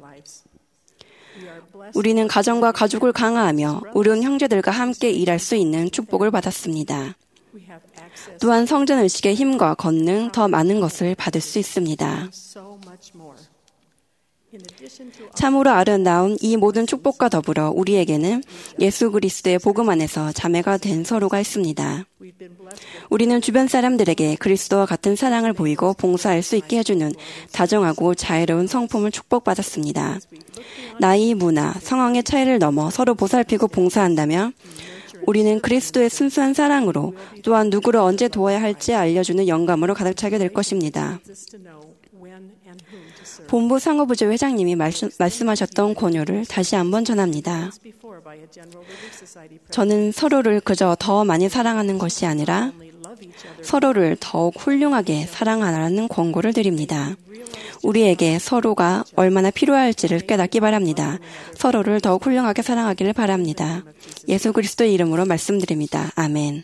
우리는 가정과 가족을 강화하며 우리는 형제들과 함께 일할 수 있는 축복을 받았습니다. 또한 성전 의식의 힘과 권능 더 많은 것을 받을 수 있습니다. 참으로 아름다운 이 모든 축복과 더불어 우리에게는 예수 그리스도의 복음 안에서 자매가 된 서로가 있습니다. 우리는 주변 사람들에게 그리스도와 같은 사랑을 보이고 봉사할 수 있게 해주는 다정하고 자애로운 성품을 축복받았습니다. 나이, 문화, 상황의 차이를 넘어 서로 보살피고 봉사한다면 우리는 그리스도의 순수한 사랑으로 또한 누구를 언제 도와야 할지 알려주는 영감으로 가득 차게 될 것입니다. 본부 상호부조 회장님이 말씀, 말씀하셨던 권유를 다시 한번 전합니다. 저는 서로를 그저 더 많이 사랑하는 것이 아니라 서로를 더욱 훌륭하게 사랑하라는 권고를 드립니다. 우리에게 서로가 얼마나 필요할지를 깨닫기 바랍니다. 서로를 더욱 훌륭하게 사랑하기를 바랍니다. 예수 그리스도의 이름으로 말씀드립니다. 아멘.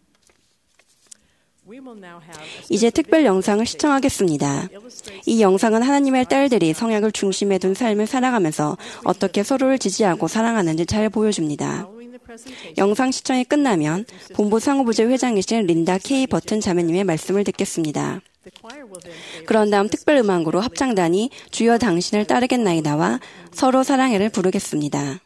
이제 특별 영상을 시청하겠습니다. 이 영상은 하나님의 딸들이 성약을 중심에 둔 삶을 살아가면서 어떻게 서로를 지지하고 사랑하는지 잘 보여줍니다. 영상 시청이 끝나면 본부 상호부재 회장이신 린다 K. 버튼 자매님의 말씀을 듣겠습니다. 그런 다음 특별 음악으로 합창단이 주여 당신을 따르겠나이다와 서로 사랑해를 부르겠습니다.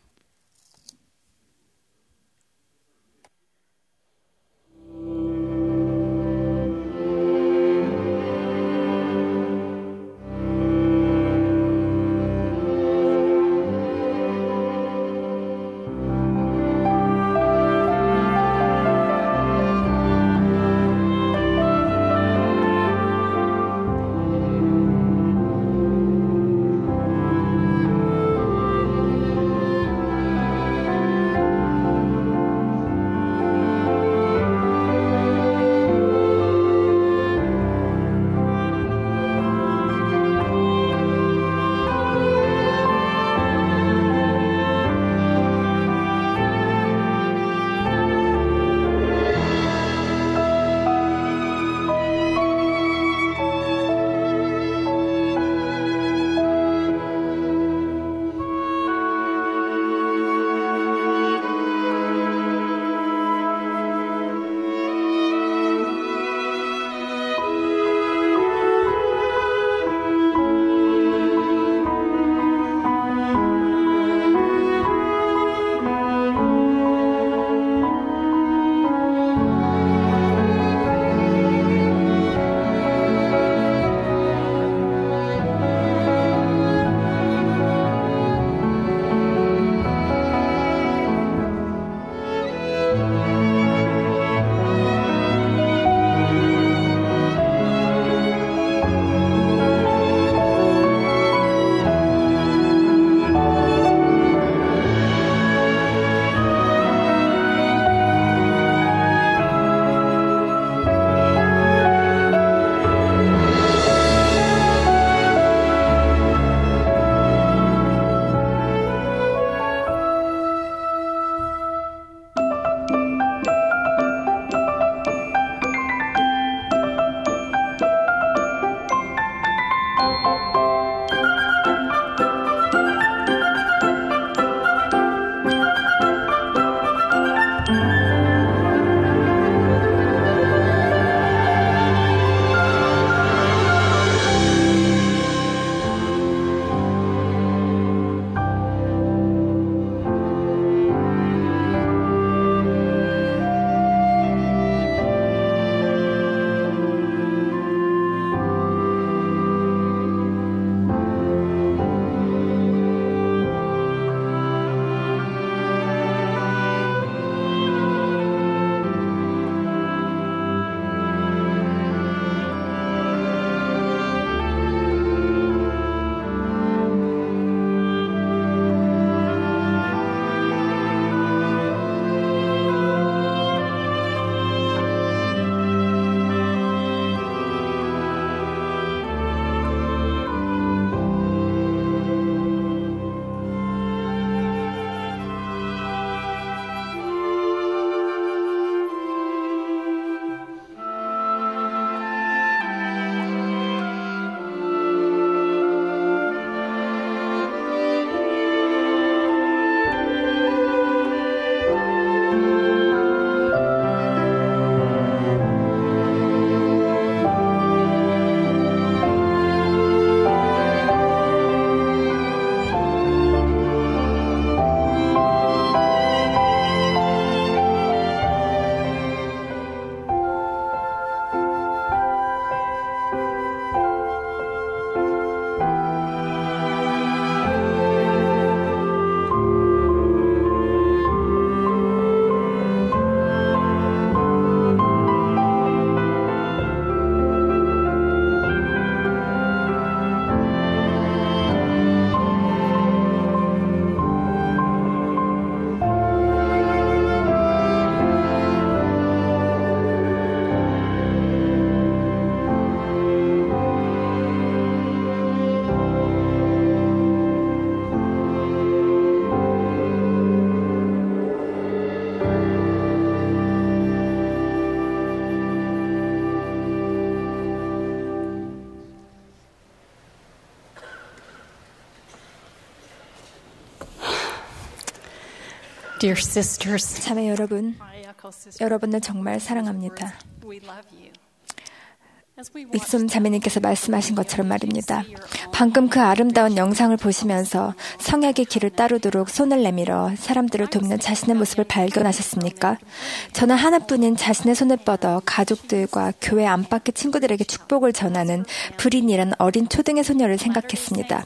Dear sisters, 자매 여러분, I echo sister. 여러분을 정말 사랑합니다. We love you. 윗솜 자매님께서 말씀하신 것처럼 말입니다. 방금 그 아름다운 영상을 보시면서 성약의 길을 따르도록 손을 내밀어 사람들을 돕는 자신의 모습을 발견하셨습니까? 저는 하나뿐인 자신의 손을 뻗어 가족들과 교회 안팎의 친구들에게 축복을 전하는 브린이라는 어린 초등의 소녀를 생각했습니다.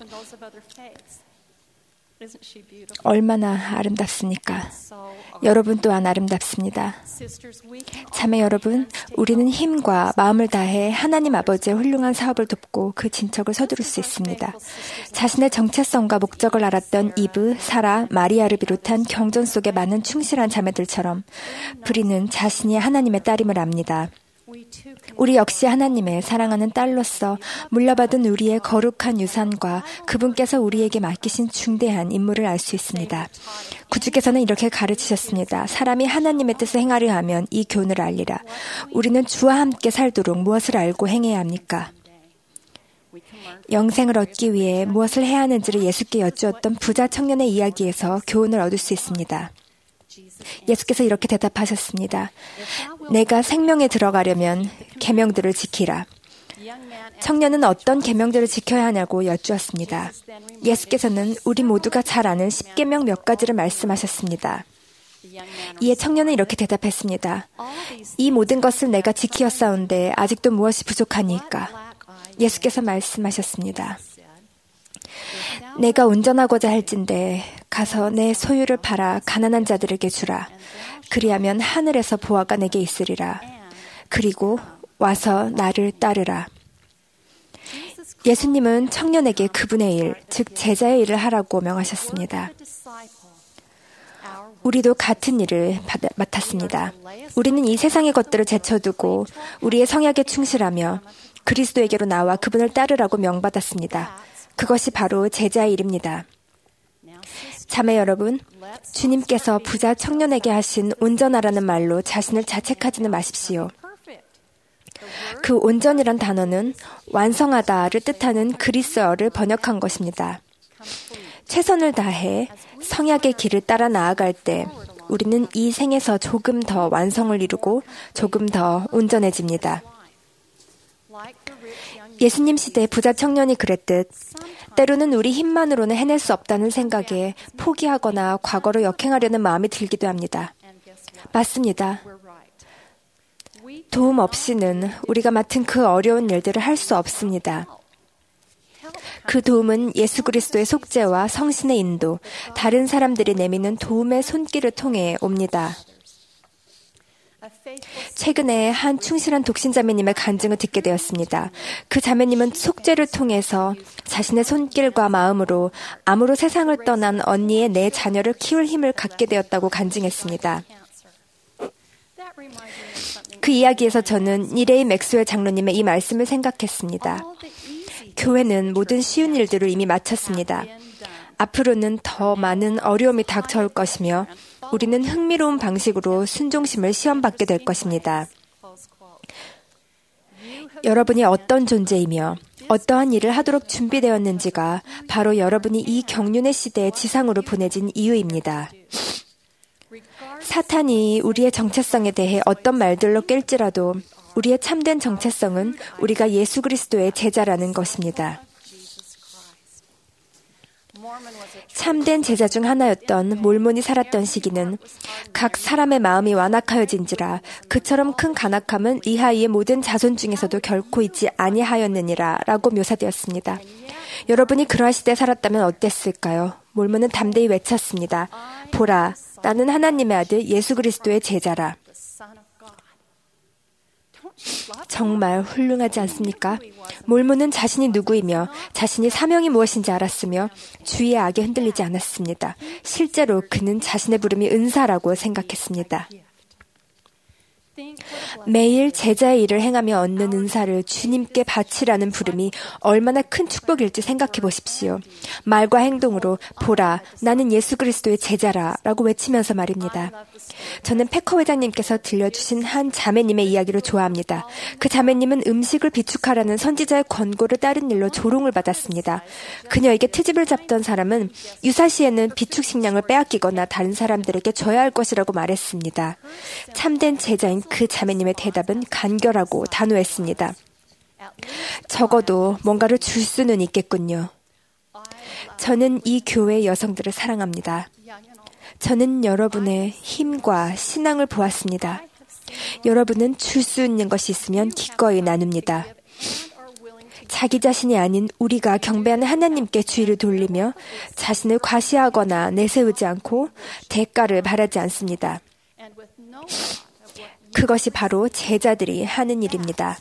얼마나 아름답습니까? 여러분 또한 아름답습니다. 자매 여러분, 우리는 힘과 마음을 다해 하나님 아버지의 훌륭한 사업을 돕고 그 진척을 서두를 수 있습니다. 자신의 정체성과 목적을 알았던 이브, 사라, 마리아를 비롯한 경전 속의 많은 충실한 자매들처럼 브리는 자신이 하나님의 딸임을 압니다. 우리 역시 하나님의 사랑하는 딸로서 물려받은 우리의 거룩한 유산과 그분께서 우리에게 맡기신 중대한 임무를 알 수 있습니다. 구주께서는 이렇게 가르치셨습니다. 사람이 하나님의 뜻을 행하려 하면 이 교훈을 알리라. 우리는 주와 함께 살도록 무엇을 알고 행해야 합니까? 영생을 얻기 위해 무엇을 해야 하는지를 예수께 여쭈었던 부자 청년의 이야기에서 교훈을 얻을 수 있습니다. 예수께서 이렇게 대답하셨습니다. 내가 생명에 들어가려면 계명들을 지키라. 청년은 어떤 계명들을 지켜야 하냐고 여쭈었습니다. 예수께서는 우리 모두가 잘 아는 십계명 몇 가지를 말씀하셨습니다. 이에 청년은 이렇게 대답했습니다. 이 모든 것을 내가 지키었사온데 아직도 무엇이 부족하니까? 예수께서 말씀하셨습니다. 내가 운전하고자 할진대 가서 내 소유를 팔아 가난한 자들에게 주라. 그리하면 하늘에서 보화가 내게 있으리라. 그리고 와서 나를 따르라. 예수님은 청년에게 그분의 일, 즉 제자의 일을 하라고 명하셨습니다. 우리도 같은 일을 맡았습니다. 우리는 이 세상의 것들을 제쳐두고 우리의 성약에 충실하며 그리스도에게로 나와 그분을 따르라고 명받았습니다. 그것이 바로 제자의 일입니다. 자매 여러분, 주님께서 부자 청년에게 하신 온전하라는 말로 자신을 자책하지는 마십시오. 그 온전이란 단어는 완성하다를 뜻하는 그리스어를 번역한 것입니다. 최선을 다해 성약의 길을 따라 나아갈 때 우리는 이 생에서 조금 더 완성을 이루고 조금 더 온전해집니다. 예수님 시대 부자 청년이 그랬듯 때로는 우리 힘만으로는 해낼 수 없다는 생각에 포기하거나 과거로 역행하려는 마음이 들기도 합니다. 맞습니다. 도움 없이는 우리가 맡은 그 어려운 일들을 할 수 없습니다. 그 도움은 예수 그리스도의 속죄와 성신의 인도, 다른 사람들이 내미는 도움의 손길을 통해 옵니다. 최근에 한 충실한 독신자매님의 간증을 듣게 되었습니다. 그 자매님은 속죄를 통해서 자신의 손길과 마음으로 암으로 세상을 떠난 언니의 네 자녀를 키울 힘을 갖게 되었다고 간증했습니다. 그 이야기에서 저는 이레이 맥스웰 장로님의 이 말씀을 생각했습니다. 교회는 모든 쉬운 일들을 이미 마쳤습니다. 앞으로는 더 많은 어려움이 닥쳐올 것이며 우리는 흥미로운 방식으로 순종심을 시험받게 될 것입니다. 여러분이 어떤 존재이며 어떠한 일을 하도록 준비되었는지가 바로 여러분이 이 경륜의 시대에 지상으로 보내진 이유입니다. 사탄이 우리의 정체성에 대해 어떤 말들로 깰지라도 우리의 참된 정체성은 우리가 예수 그리스도의 제자라는 것입니다. 참된 제자 중 하나였던 몰몬이 살았던 시기는 각 사람의 마음이 완악하여진지라 그처럼 큰 간악함은 리하이의 모든 자손 중에서도 결코 있지 아니하였느니라 라고 묘사되었습니다. 여러분이 그러한 시대에 살았다면 어땠을까요? 몰몬은 담대히 외쳤습니다. 보라, 나는 하나님의 아들 예수 그리스도의 제자라. 정말 훌륭하지 않습니까? 몰몬은 자신이 누구이며 자신이 사명이 무엇인지 알았으며 주위의 악에 흔들리지 않았습니다. 실제로 그는 자신의 부름이 은사라고 생각했습니다. 매일 제자의 일을 행하며 얻는 은사를 주님께 바치라는 부름이 얼마나 큰 축복일지 생각해 보십시오. 말과 행동으로 보라, 나는 예수 그리스도의 제자라 라고 외치면서 말입니다. 저는 패커 회장님께서 들려주신 한 자매님의 이야기를 좋아합니다. 그 자매님은 음식을 비축하라는 선지자의 권고를 따른 일로 조롱을 받았습니다. 그녀에게 트집을 잡던 사람은 유사시에는 비축 식량을 빼앗기거나 다른 사람들에게 줘야 할 것이라고 말했습니다. 참된 제자인 그 자매님의 대답은 간결하고 단호했습니다. 적어도 뭔가를 줄 수는 있겠군요. 저는 이 교회 여성들을 사랑합니다. 저는 여러분의 힘과 신앙을 보았습니다. 여러분은 줄 수 있는 것이 있으면 기꺼이 나눕니다. 자기 자신이 아닌 우리가 경배하는 하나님께 주의를 돌리며 자신을 과시하거나 내세우지 않고 대가를 바라지 않습니다. 그것이 바로 제자들이 하는 일입니다.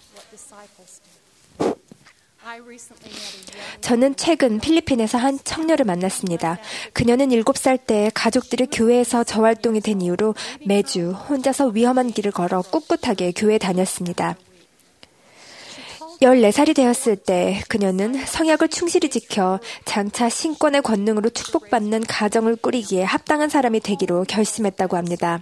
저는 최근 필리핀에서 한 청년을 만났습니다. 그녀는 일곱 살 때 가족들이 교회에서 저활동이 된 이후로 매주 혼자서 위험한 길을 걸어 꿋꿋하게 교회에 다녔습니다. 열네 살이 되었을 때 그녀는 성약을 충실히 지켜 장차 신권의 권능으로 축복받는 가정을 꾸리기에 합당한 사람이 되기로 결심했다고 합니다.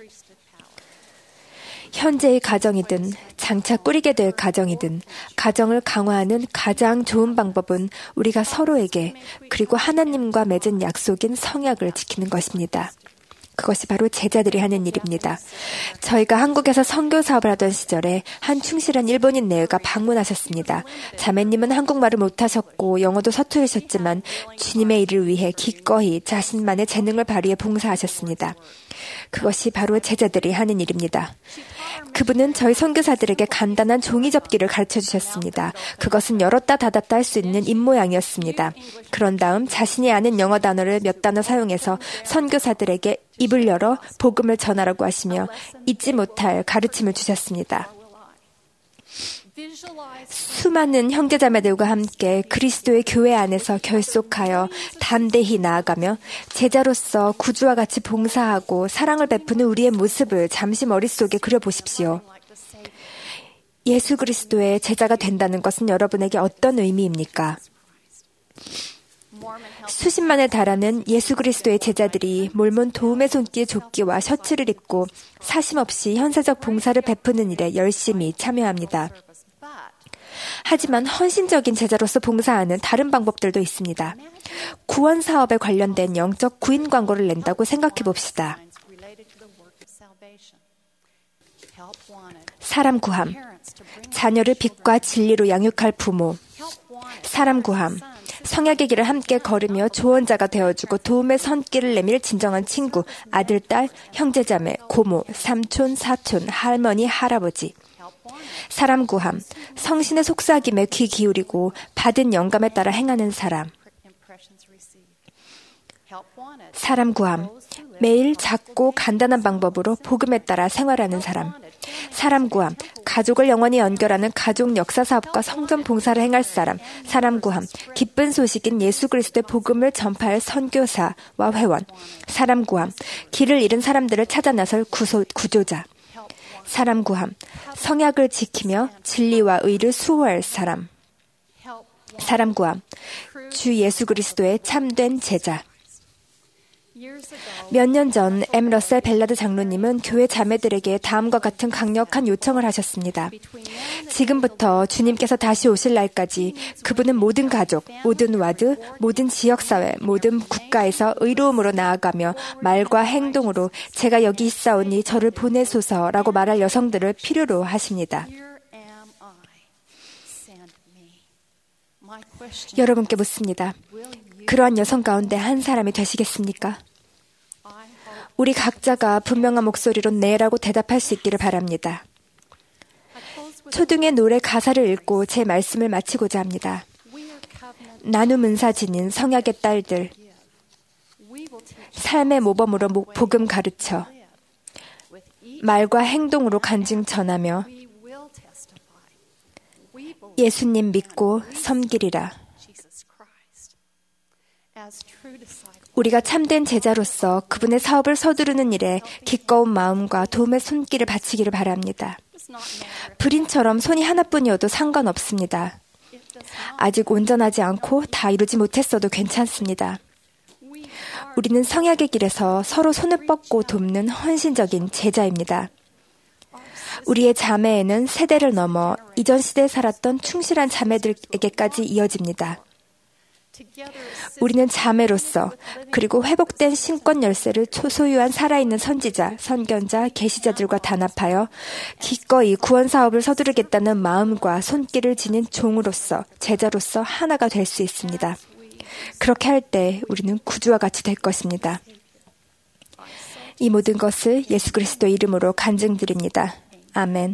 현재의 가정이든 장차 꾸리게 될 가정이든 가정을 강화하는 가장 좋은 방법은 우리가 서로에게 그리고 하나님과 맺은 약속인 성약을 지키는 것입니다. 그것이 바로 제자들이 하는 일입니다. 저희가 한국에서 선교 사업을 하던 시절에 한 충실한 일본인 내외가 방문하셨습니다. 자매님은 한국말을 못하셨고 영어도 서투르셨지만 주님의 일을 위해 기꺼이 자신만의 재능을 발휘해 봉사하셨습니다. 그것이 바로 제자들이 하는 일입니다. 그분은 저희 선교사들에게 간단한 종이접기를 가르쳐주셨습니다. 그것은 열었다 닫았다 할 수 있는 입모양이었습니다. 그런 다음 자신이 아는 영어 단어를 몇 단어 사용해서 선교사들에게 입을 열어 복음을 전하라고 하시며 잊지 못할 가르침을 주셨습니다. 수많은 형제자매들과 함께 그리스도의 교회 안에서 결속하여 담대히 나아가며 제자로서 구주와 같이 봉사하고 사랑을 베푸는 우리의 모습을 잠시 머릿속에 그려보십시오. 예수 그리스도의 제자가 된다는 것은 여러분에게 어떤 의미입니까? 수십만에 달하는 예수 그리스도의 제자들이 몰몬 도움의 손길 조끼와 셔츠를 입고 사심없이 현사적 봉사를 베푸는 일에 열심히 참여합니다. 하지만 헌신적인 제자로서 봉사하는 다른 방법들도 있습니다. 구원 사업에 관련된 영적 구인 광고를 낸다고 생각해 봅시다. 사람 구함, 자녀를 빛과 진리로 양육할 부모. 사람 구함, 성약의 길을 함께 걸으며 조언자가 되어주고 도움의 손길을 내밀 진정한 친구, 아들, 딸, 형제자매, 고모, 삼촌, 사촌, 할머니, 할아버지. 사람 구함, 성신의 속삭임에 귀 기울이고 받은 영감에 따라 행하는 사람. 사람 구함, 매일 작고 간단한 방법으로 복음에 따라 생활하는 사람. 사람 구함, 가족을 영원히 연결하는 가족 역사 사업과 성전 봉사를 행할 사람. 사람 구함, 기쁜 소식인 예수 그리스도의 복음을 전파할 선교사와 회원. 사람 구함, 길을 잃은 사람들을 찾아 나설 구소, 구조자. 사람 구함, 성약을 지키며 진리와 의를 수호할 사람. 사람 구함, 주 예수 그리스도의 참된 제자. 몇 년 전 엠 러셀 벨라드 장로님은 교회 자매들에게 다음과 같은 강력한 요청을 하셨습니다. 지금부터 주님께서 다시 오실 날까지 그분은 모든 가족, 모든 와드, 모든 지역사회, 모든 국가에서 의로움으로 나아가며 말과 행동으로 제가 여기 있사오니 저를 보내소서라고 말할 여성들을 필요로 하십니다. 여러분께 묻습니다. 그러한 여성 가운데 한 사람이 되시겠습니까? 우리 각자가 분명한 목소리로 네라고 대답할 수 있기를 바랍니다. 초등의 노래 가사를 읽고 제 말씀을 마치고자 합니다. 나눔 은사 지닌 성약의 딸들, 삶의 모범으로 복음 가르쳐 말과 행동으로 간증 전하며 예수님 믿고 섬기리라. 우리가 참된 제자로서 그분의 사업을 서두르는 일에 기꺼운 마음과 도움의 손길을 바치기를 바랍니다. 불인처럼 손이 하나뿐이어도 상관없습니다. 아직 온전하지 않고 다 이루지 못했어도 괜찮습니다. 우리는 성약의 길에서 서로 손을 뻗고 돕는 헌신적인 제자입니다. 우리의 자매에는 세대를 넘어 이전 시대에 살았던 충실한 자매들에게까지 이어집니다. 우리는 자매로서 그리고 회복된 신권 열쇠를 소유한 살아있는 선지자, 선견자, 계시자들과 단합하여 기꺼이 구원 사업을 서두르겠다는 마음과 손길을 지닌 종으로서, 제자로서 하나가 될 수 있습니다. 그렇게 할 때 우리는 구주와 같이 될 것입니다. 이 모든 것을 예수 그리스도 이름으로 간증드립니다. 아멘.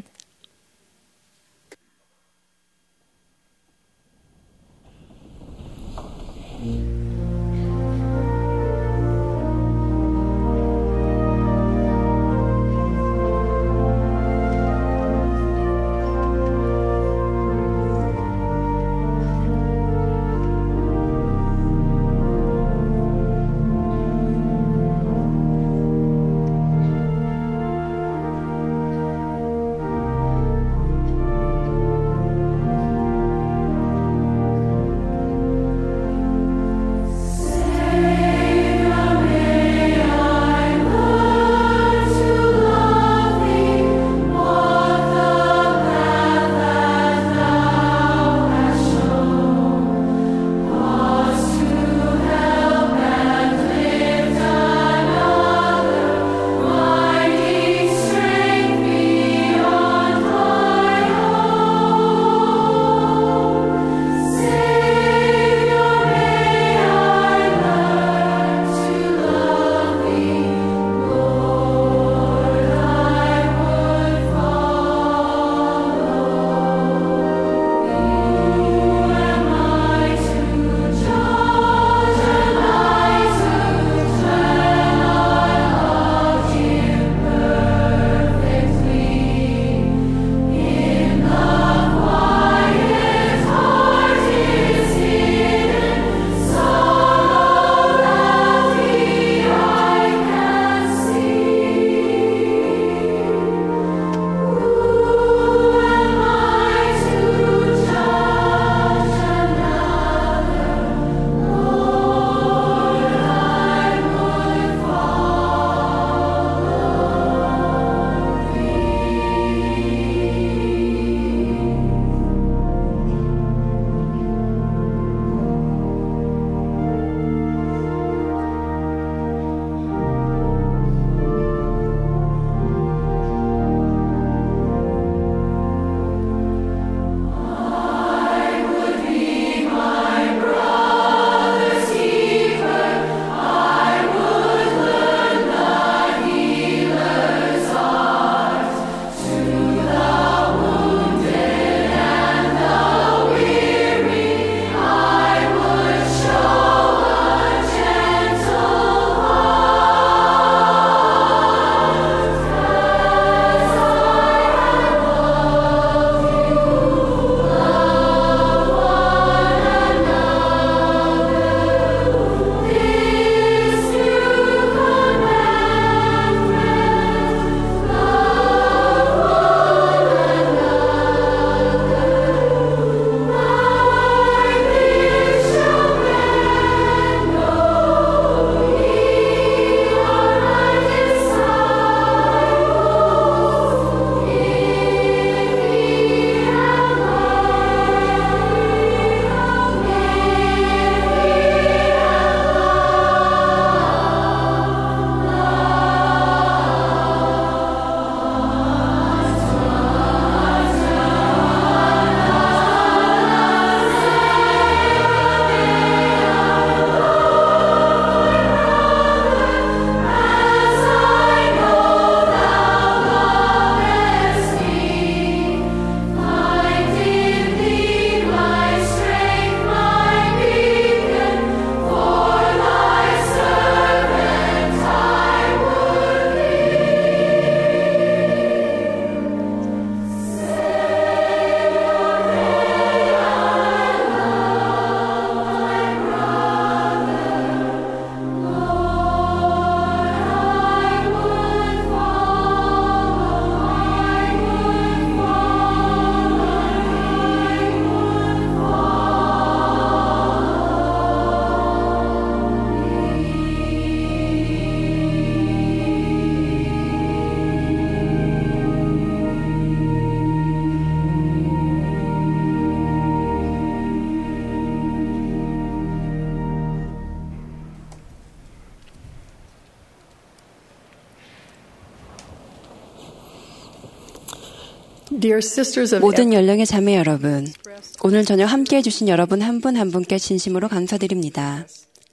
Dear sisters of 모든 연령의 자매 여러분, 오늘 저녁 함께해 주신 여러분 한 분 한 분께 진심으로 감사드립니다.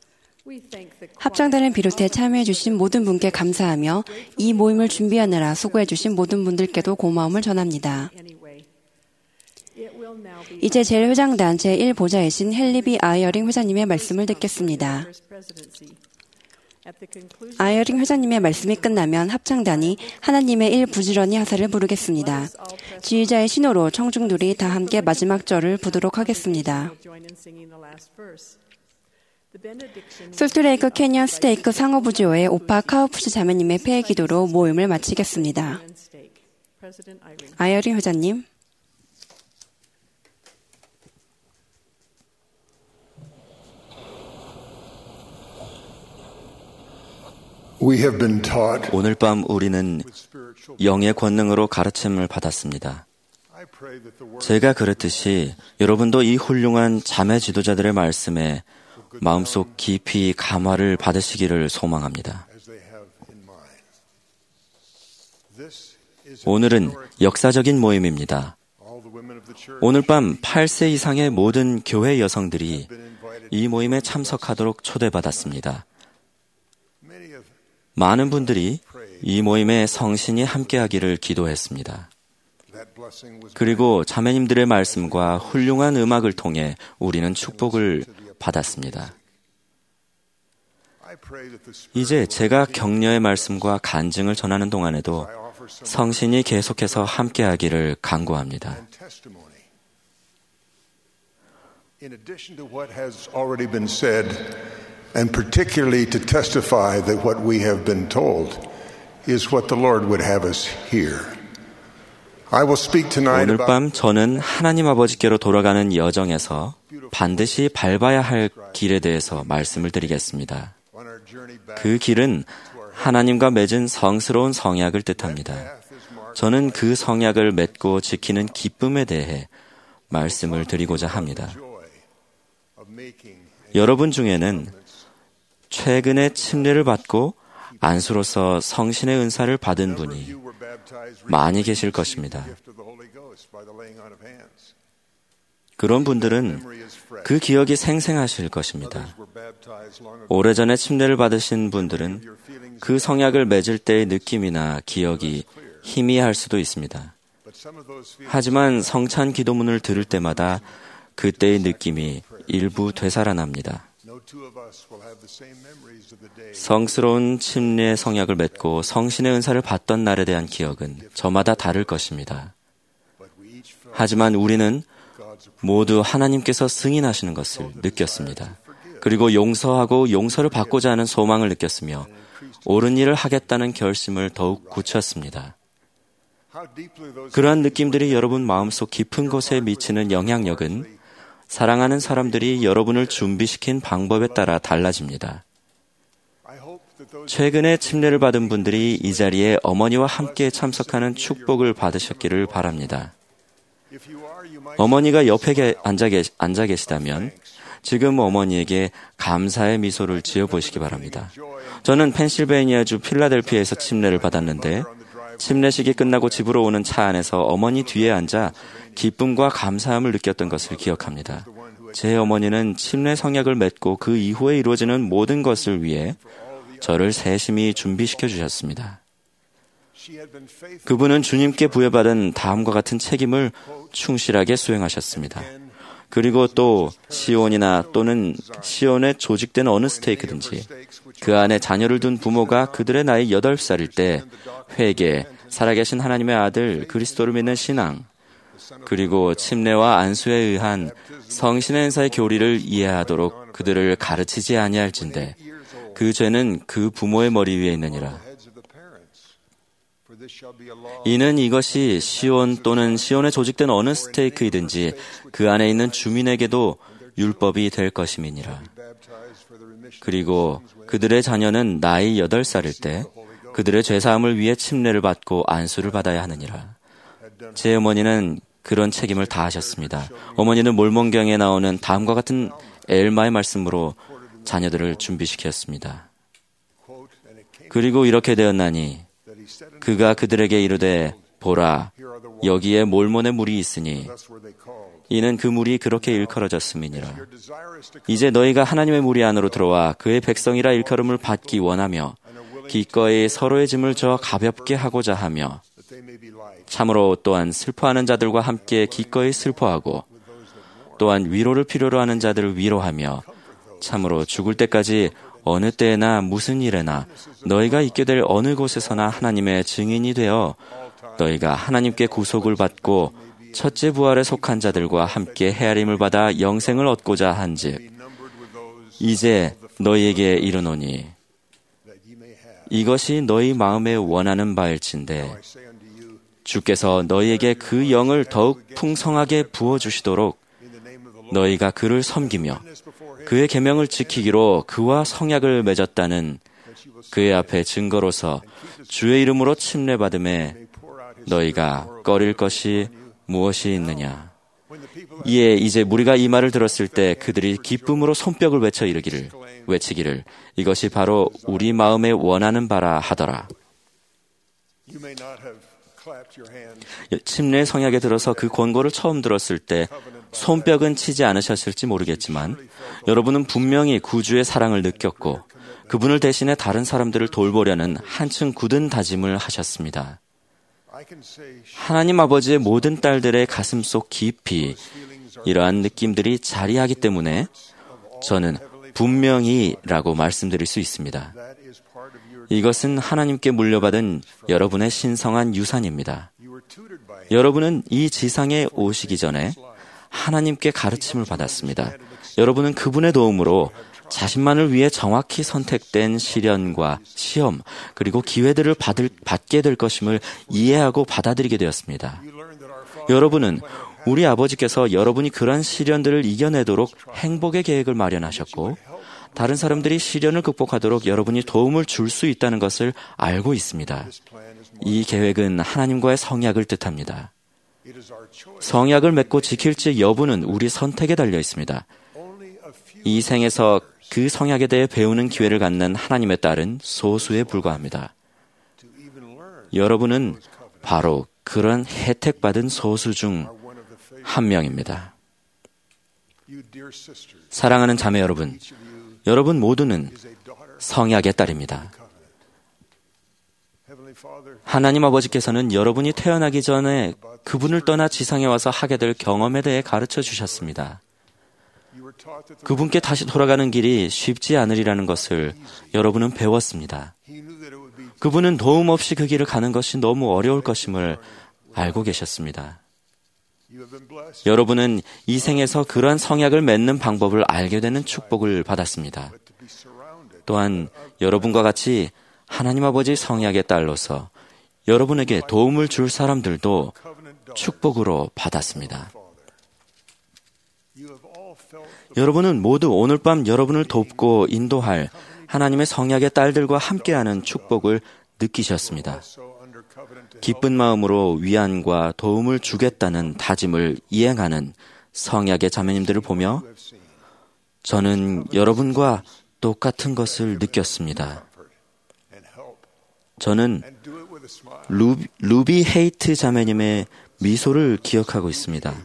합창단을 비롯해 참여해 주신 모든 분께 감사하며 이 모임을 준비하느라 수고해 주신 모든 분들께도 고마움을 전합니다. 이제 제일회장단 제일 보좌이신 헨리 아이어링 회장님의 말씀을 듣겠습니다. 아이어링 회장님의 말씀이 끝나면 합창단이 하나님의 일 부지런히 하사를 부르겠습니다. 지휘자의 신호로 청중들이 다 함께 마지막 절을 부르도록 하겠습니다. 솔트레이크 캐니언 스테이크 상어부지오의 오파 카우프시 자매님의 폐회 기도로 모임을 마치겠습니다. 아이어링 회장님. 오늘 밤 우리는 영의 권능으로 가르침을 받았습니다. 제가 그랬듯이 여러분도 이 훌륭한 자매 지도자들의 말씀에 마음속 깊이 감화를 받으시기를 소망합니다. 오늘은 역사적인 모임입니다. 오늘 밤 팔 세 이상의 모든 교회 여성들이 이 모임에 참석하도록 초대받았습니다. 많은 분들이 이 모임에 성신이 함께하기를 기도했습니다. 그리고 자매님들의 말씀과 훌륭한 음악을 통해 우리는 축복을 받았습니다. 이제 제가 격려의 말씀과 간증을 전하는 동안에도 성신이 계속해서 함께하기를 간구합니다. And particularly to testify that what we have been told is what the Lord would have us hear. I will speak tonight 오늘 about 밤 저는 하나님 아버지께로 돌아가는 여정에서 반드시 밟아야 할 길에 대해서 말씀을 드리겠습니다. 그 길은 하나님과 맺은 성스러운 성약을 뜻합니다. 저는 그 성약을 맺고 지키는 기쁨에 대해 말씀을 드리고자 합니다. 여러분 중에는 최근에 침례를 받고 안수로서 성신의 은사를 받은 분이 많이 계실 것입니다. 그런 분들은 그 기억이 생생하실 것입니다. 오래전에 침례를 받으신 분들은 그 성약을 맺을 때의 느낌이나 기억이 희미할 수도 있습니다. 하지만 성찬 기도문을 들을 때마다 그때의 느낌이 일부 되살아납니다. 성스러운 침례의 성약을 맺고 성신의 은사를 받던 날에 대한 기억은 저마다 다를 것입니다. 하지만 우리는 모두 하나님께서 승인하시는 것을 느꼈습니다. 그리고 용서하고 용서를 받고자 하는 소망을 느꼈으며 옳은 일을 하겠다는 결심을 더욱 굳혔습니다. 그러한 느낌들이 여러분 마음속 깊은 곳에 미치는 영향력은 사랑하는 사람들이 여러분을 준비시킨 방법에 따라 달라집니다. 최근에 침례를 받은 분들이 이 자리에 어머니와 함께 참석하는 축복을 받으셨기를 바랍니다. 어머니가 옆에 앉아, 계시, 앉아 계시다면 지금 어머니에게 감사의 미소를 지어보시기 바랍니다. 저는 펜실베이니아주 필라델피아에서 침례를 받았는데 침례식이 끝나고 집으로 오는 차 안에서 어머니 뒤에 앉아 기쁨과 감사함을 느꼈던 것을 기억합니다. 제 어머니는 침례 성약을 맺고 그 이후에 이루어지는 모든 것을 위해 저를 세심히 준비시켜 주셨습니다. 그분은 주님께 부여받은 다음과 같은 책임을 충실하게 수행하셨습니다. 그리고 또 시온이나 또는 시온에 조직된 어느 스테이크든지 그 안에 자녀를 둔 부모가 그들의 나이 여덟 살일 때 회개, 살아계신 하나님의 아들 그리스도를 믿는 신앙, 그리고 침례와 안수에 의한 성신의 은사의 교리를 이해하도록 그들을 가르치지 아니할진대 그 죄는 그 부모의 머리 위에 있느니라. 이는 이것이 시온 또는 시온에 조직된 어느 스테이크이든지 그 안에 있는 주민에게도 율법이 될 것임이니라. 그리고 그들의 자녀는 나이 여덟 살일 때 그들의 죄사함을 위해 침례를 받고 안수를 받아야 하느니라. 제 어머니는 그런 책임을 다하셨습니다. 어머니는 몰몬경에 나오는 다음과 같은 엘마의 말씀으로 자녀들을 준비시켰습니다. 그리고 이렇게 되었나니 그가 그들에게 이르되 보라 여기에 몰몬의 물이 있으니 이는 그 물이 그렇게 일컬어졌음이니라. 이제 너희가 하나님의 무리 안으로 들어와 그의 백성이라 일컬음을 받기 원하며 기꺼이 서로의 짐을 져 가볍게 하고자 하며 참으로 또한 슬퍼하는 자들과 함께 기꺼이 슬퍼하고 또한 위로를 필요로 하는 자들을 위로하며 참으로 죽을 때까지 어느 때나 무슨 일에나 너희가 있게 될 어느 곳에서나 하나님의 증인이 되어 너희가 하나님께 구속을 받고 첫째 부활에 속한 자들과 함께 헤아림을 받아 영생을 얻고자 한즉 이제 너희에게 이르노니 이것이 너희 마음에 원하는 바일진대 주께서 너희에게 그 영을 더욱 풍성하게 부어주시도록 너희가 그를 섬기며 그의 계명을 지키기로 그와 성약을 맺었다는 그의 앞에 증거로서 주의 이름으로 침례받음에 너희가 꺼릴 것이 무엇이 있느냐. 이에 이제 무리가 이 말을 들었을 때 그들이 기쁨으로 손뼉을 외쳐 이르기를 외치기를 이것이 바로 우리 마음에 원하는 바라 하더라. 침례 성약에 들어서 그 권고를 처음 들었을 때 손뼉은 치지 않으셨을지 모르겠지만 여러분은 분명히 구주의 사랑을 느꼈고 그분을 대신해 다른 사람들을 돌보려는 한층 굳은 다짐을 하셨습니다. 하나님 아버지의 모든 딸들의 가슴속 깊이 이러한 느낌들이 자리하기 때문에 저는 분명히 라고 말씀드릴 수 있습니다. 이것은 하나님께 물려받은 여러분의 신성한 유산입니다. 여러분은 이 지상에 오시기 전에 하나님께 가르침을 받았습니다. 여러분은 그분의 도움으로 자신만을 위해 정확히 선택된 시련과 시험 그리고 기회들을 받을, 받게 될 것임을 이해하고 받아들이게 되었습니다. 여러분은 우리 아버지께서 여러분이 그러한 시련들을 이겨내도록 행복의 계획을 마련하셨고 다른 사람들이 시련을 극복하도록 여러분이 도움을 줄 수 있다는 것을 알고 있습니다. 이 계획은 하나님과의 성약을 뜻합니다. 성약을 맺고 지킬지 여부는 우리 선택에 달려 있습니다. 이 생에서 그 성약에 대해 배우는 기회를 갖는 하나님의 딸은 소수에 불과합니다. 여러분은 바로 그런 혜택받은 소수 중 한 명입니다. 사랑하는 자매 여러분, 여러분 모두는 성약의 딸입니다. 하나님 아버지께서는 여러분이 태어나기 전에 그분을 떠나 지상에 와서 하게 될 경험에 대해 가르쳐 주셨습니다. 그분께 다시 돌아가는 길이 쉽지 않으리라는 것을 여러분은 배웠습니다. 그분은 도움 없이 그 길을 가는 것이 너무 어려울 것임을 알고 계셨습니다. 여러분은 이 생에서 그러한 성약을 맺는 방법을 알게 되는 축복을 받았습니다. 또한 여러분과 같이 하나님 아버지 성약의 딸로서 여러분에게 도움을 줄 사람들도 축복으로 받았습니다. 여러분은 모두 오늘 밤 여러분을 돕고 인도할 하나님의 성약의 딸들과 함께하는 축복을 느끼셨습니다. 기쁜 마음으로 위안과 도움을 주겠다는 다짐을 이행하는 성약의 자매님들을 보며 저는 여러분과 똑같은 것을 느꼈습니다. 저는 루, 루비 헤이트 자매님의 미소를 기억하고 있습니다.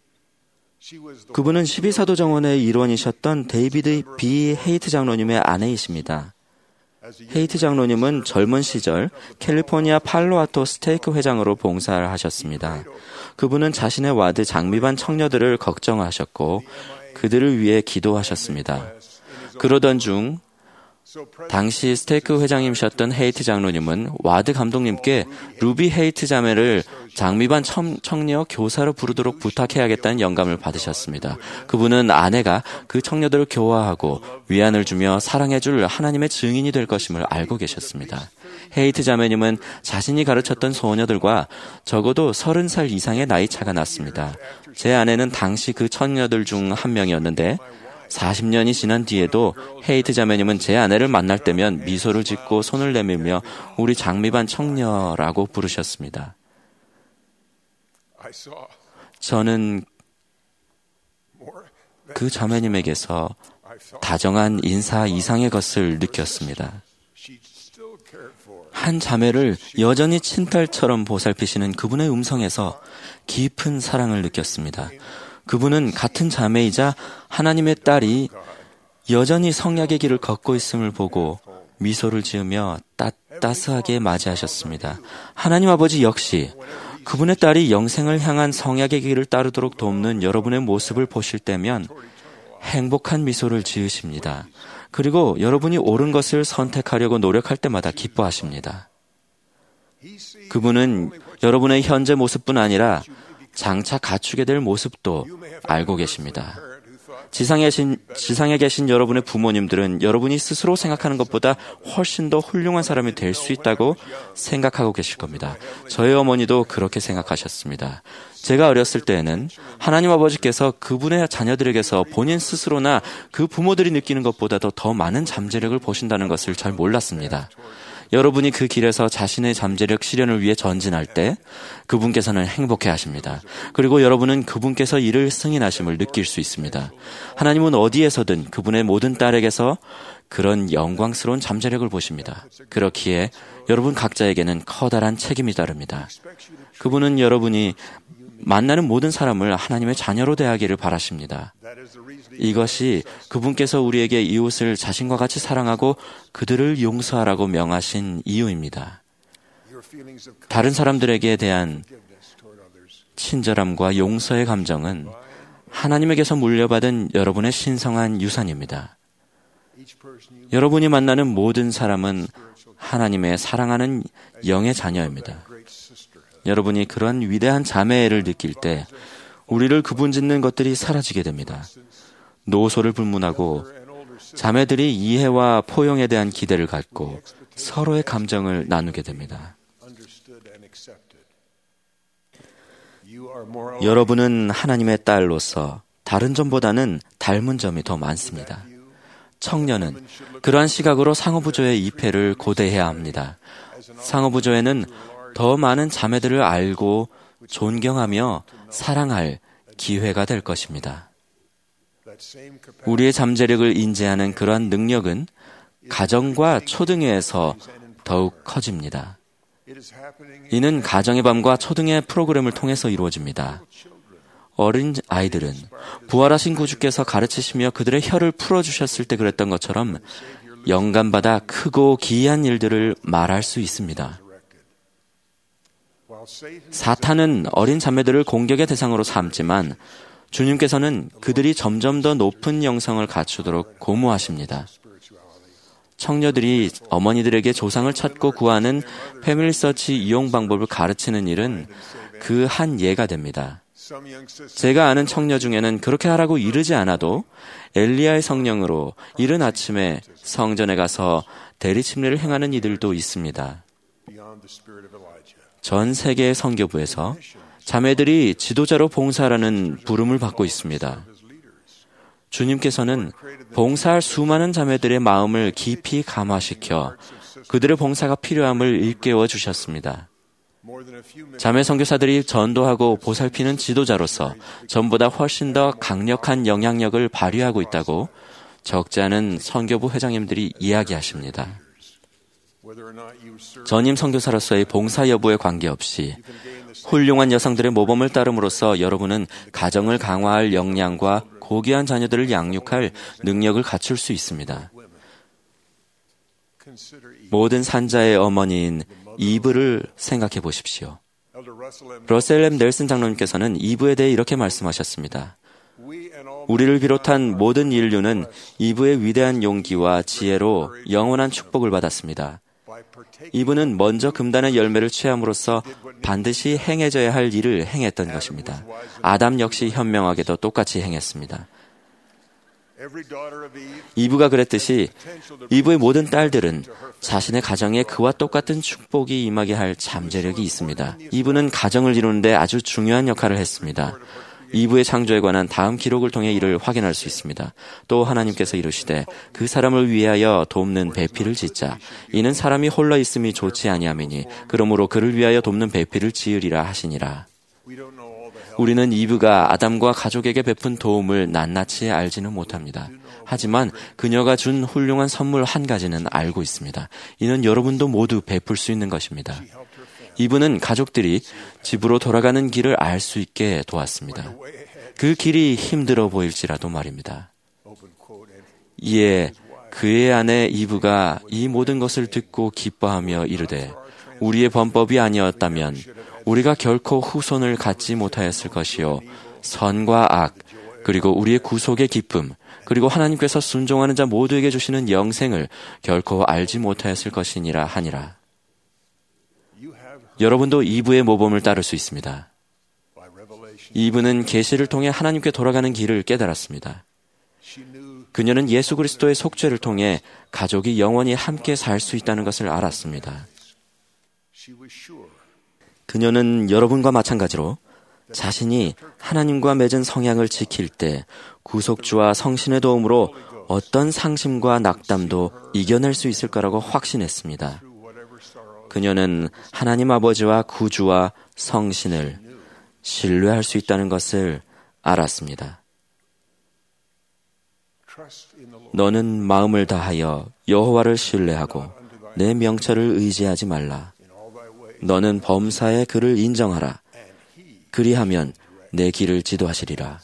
그분은 십이사도 정원의 일원이셨던 데이비드 비 헤이트 장로님의 아내이십니다. 헤이트 장로님은 젊은 시절 캘리포니아 팔로알토 스테이크 회장으로 봉사를 하셨습니다. 그분은 자신의 와드 장미반 청녀들을 걱정하셨고 그들을 위해 기도하셨습니다. 그러던 중 당시 스테이크 회장님이셨던 헤이트 장로님은 와드 감독님께 루비 헤이트 자매를 장미반 청녀 교사로 부르도록 부탁해야겠다는 영감을 받으셨습니다. 그분은 아내가 그 청녀들을 교화하고 위안을 주며 사랑해줄 하나님의 증인이 될 것임을 알고 계셨습니다. 헤이트 자매님은 자신이 가르쳤던 소녀들과 적어도 서른 살 이상의 나이 차가 났습니다. 제 아내는 당시 그 청녀들 중 한 명이었는데 사십 년이 지난 뒤에도 헤이트 자매님은 제 아내를 만날 때면 미소를 짓고 손을 내밀며 우리 장미반 청녀라고 부르셨습니다. 저는 그 자매님에게서 다정한 인사 이상의 것을 느꼈습니다. 한 자매를 여전히 친딸처럼 보살피시는 그분의 음성에서 깊은 사랑을 느꼈습니다. 그분은 같은 자매이자 하나님의 딸이 여전히 성약의 길을 걷고 있음을 보고 미소를 지으며 따, 따스하게 맞이하셨습니다. 하나님 아버지 역시 그분의 딸이 영생을 향한 성약의 길을 따르도록 돕는 여러분의 모습을 보실 때면 행복한 미소를 지으십니다. 그리고 여러분이 옳은 것을 선택하려고 노력할 때마다 기뻐하십니다. 그분은 여러분의 현재 모습뿐 아니라 장차 갖추게 될 모습도 알고 계십니다. 지상에 계신, 지상에 계신 여러분의 부모님들은 여러분이 스스로 생각하는 것보다 훨씬 더 훌륭한 사람이 될 수 있다고 생각하고 계실 겁니다. 저희 어머니도 그렇게 생각하셨습니다. 제가 어렸을 때에는 하나님 아버지께서 그분의 자녀들에게서 본인 스스로나 그 부모들이 느끼는 것보다도 더 많은 잠재력을 보신다는 것을 잘 몰랐습니다. 여러분이 그 길에서 자신의 잠재력 실현을 위해 전진할 때 그분께서는 행복해 하십니다. 그리고 여러분은 그분께서 이를 승인하심을 느낄 수 있습니다. 하나님은 어디에서든 그분의 모든 딸에게서 그런 영광스러운 잠재력을 보십니다. 그렇기에 여러분 각자에게는 커다란 책임이 따릅니다. 그분은 여러분이 만나는 모든 사람을 하나님의 자녀로 대하기를 바라십니다. 이것이 그분께서 우리에게 이웃을 자신과 같이 사랑하고 그들을 용서하라고 명하신 이유입니다. 다른 사람들에게 대한 친절함과 용서의 감정은 하나님에게서 물려받은 여러분의 신성한 유산입니다. 여러분이 만나는 모든 사람은 하나님의 사랑하는 영의 자녀입니다. 여러분이 그런 위대한 자매를 느낄 때 우리를 구분 짓는 것들이 사라지게 됩니다. 노소를 불문하고 자매들이 이해와 포용에 대한 기대를 갖고 서로의 감정을 나누게 됩니다. 여러분은 하나님의 딸로서 다른 점보다는 닮은 점이 더 많습니다. 청년은 그러한 시각으로 상호부조의 이패를 고대해야 합니다. 상호부조에는 더 많은 자매들을 알고 존경하며 사랑할 기회가 될 것입니다. 우리의 잠재력을 인지하는 그러한 능력은 가정과 초등회에서 더욱 커집니다. 이는 가정의 밤과 초등회 프로그램을 통해서 이루어집니다. 어린 아이들은 부활하신 구주께서 가르치시며 그들의 혀를 풀어주셨을 때 그랬던 것처럼 영감받아 크고 기이한 일들을 말할 수 있습니다. 사탄은 어린 자매들을 공격의 대상으로 삼지만 주님께서는 그들이 점점 더 높은 영성을 갖추도록 고무하십니다. 청녀들이 어머니들에게 조상을 찾고 구하는 패밀리 서치 이용 방법을 가르치는 일은 그 한 예가 됩니다. 제가 아는 청녀 중에는 그렇게 하라고 이르지 않아도 엘리야의 성령으로 이른 아침에 성전에 가서 대리 침례를 행하는 이들도 있습니다. 전 세계의 선교부에서 자매들이 지도자로 봉사하라는 부름을 받고 있습니다. 주님께서는 봉사할 수많은 자매들의 마음을 깊이 감화시켜 그들의 봉사가 필요함을 일깨워 주셨습니다. 자매 선교사들이 전도하고 보살피는 지도자로서 전보다 훨씬 더 강력한 영향력을 발휘하고 있다고 적지 않은 선교부 회장님들이 이야기하십니다. 전임 선교사로서의 봉사 여부에 관계없이 훌륭한 여성들의 모범을 따름으로써 여러분은 가정을 강화할 역량과 고귀한 자녀들을 양육할 능력을 갖출 수 있습니다. 모든 산자의 어머니인 이브를 생각해 보십시오. 러셀 엠 넬슨 장로님께서는 이브에 대해 이렇게 말씀하셨습니다. 우리를 비롯한 모든 인류는 이브의 위대한 용기와 지혜로 영원한 축복을 받았습니다. 이브는 먼저 금단의 열매를 취함으로써 반드시 행해져야 할 일을 행했던 것입니다. 아담 역시 현명하게도 똑같이 행했습니다. 이브가 그랬듯이 이브의 모든 딸들은 자신의 가정에 그와 똑같은 축복이 임하게 할 잠재력이 있습니다. 이브는 가정을 이루는데 아주 중요한 역할을 했습니다. 이브의 창조에 관한 다음 기록을 통해 이를 확인할 수 있습니다. 또 하나님께서 이르시되 그 사람을 위하여 돕는 배필을 짓자. 이는 사람이 홀로 있음이 좋지 아니함이니 그러므로 그를 위하여 돕는 배필을 지으리라 하시니라. 우리는 이브가 아담과 가족에게 베푼 도움을 낱낱이 알지는 못합니다. 하지만 그녀가 준 훌륭한 선물 한 가지는 알고 있습니다. 이는 여러분도 모두 베풀 수 있는 것입니다. 이브는 가족들이 집으로 돌아가는 길을 알 수 있게 도왔습니다. 그 길이 힘들어 보일지라도 말입니다. 이에 그의 아내 이브가 이 모든 것을 듣고 기뻐하며 이르되 우리의 범법이 아니었다면 우리가 결코 후손을 갖지 못하였을 것이요 선과 악 그리고 우리의 구속의 기쁨 그리고 하나님께서 순종하는 자 모두에게 주시는 영생을 결코 알지 못하였을 것이니라 하니라. 여러분도 이브의 모범을 따를 수 있습니다. 이브는 계시를 통해 하나님께 돌아가는 길을 깨달았습니다. 그녀는 예수 그리스도의 속죄를 통해 가족이 영원히 함께 살 수 있다는 것을 알았습니다. 그녀는 여러분과 마찬가지로 자신이 하나님과 맺은 성약을 지킬 때 구속주와 성신의 도움으로 어떤 상심과 낙담도 이겨낼 수 있을 거라고 확신했습니다. 그녀는 하나님 아버지와 구주와 성신을 신뢰할 수 있다는 것을 알았습니다. 너는 마음을 다하여 여호와를 신뢰하고 내 명철을 의지하지 말라. 너는 범사의 그를 인정하라. 그리하면 내 길을 지도하시리라.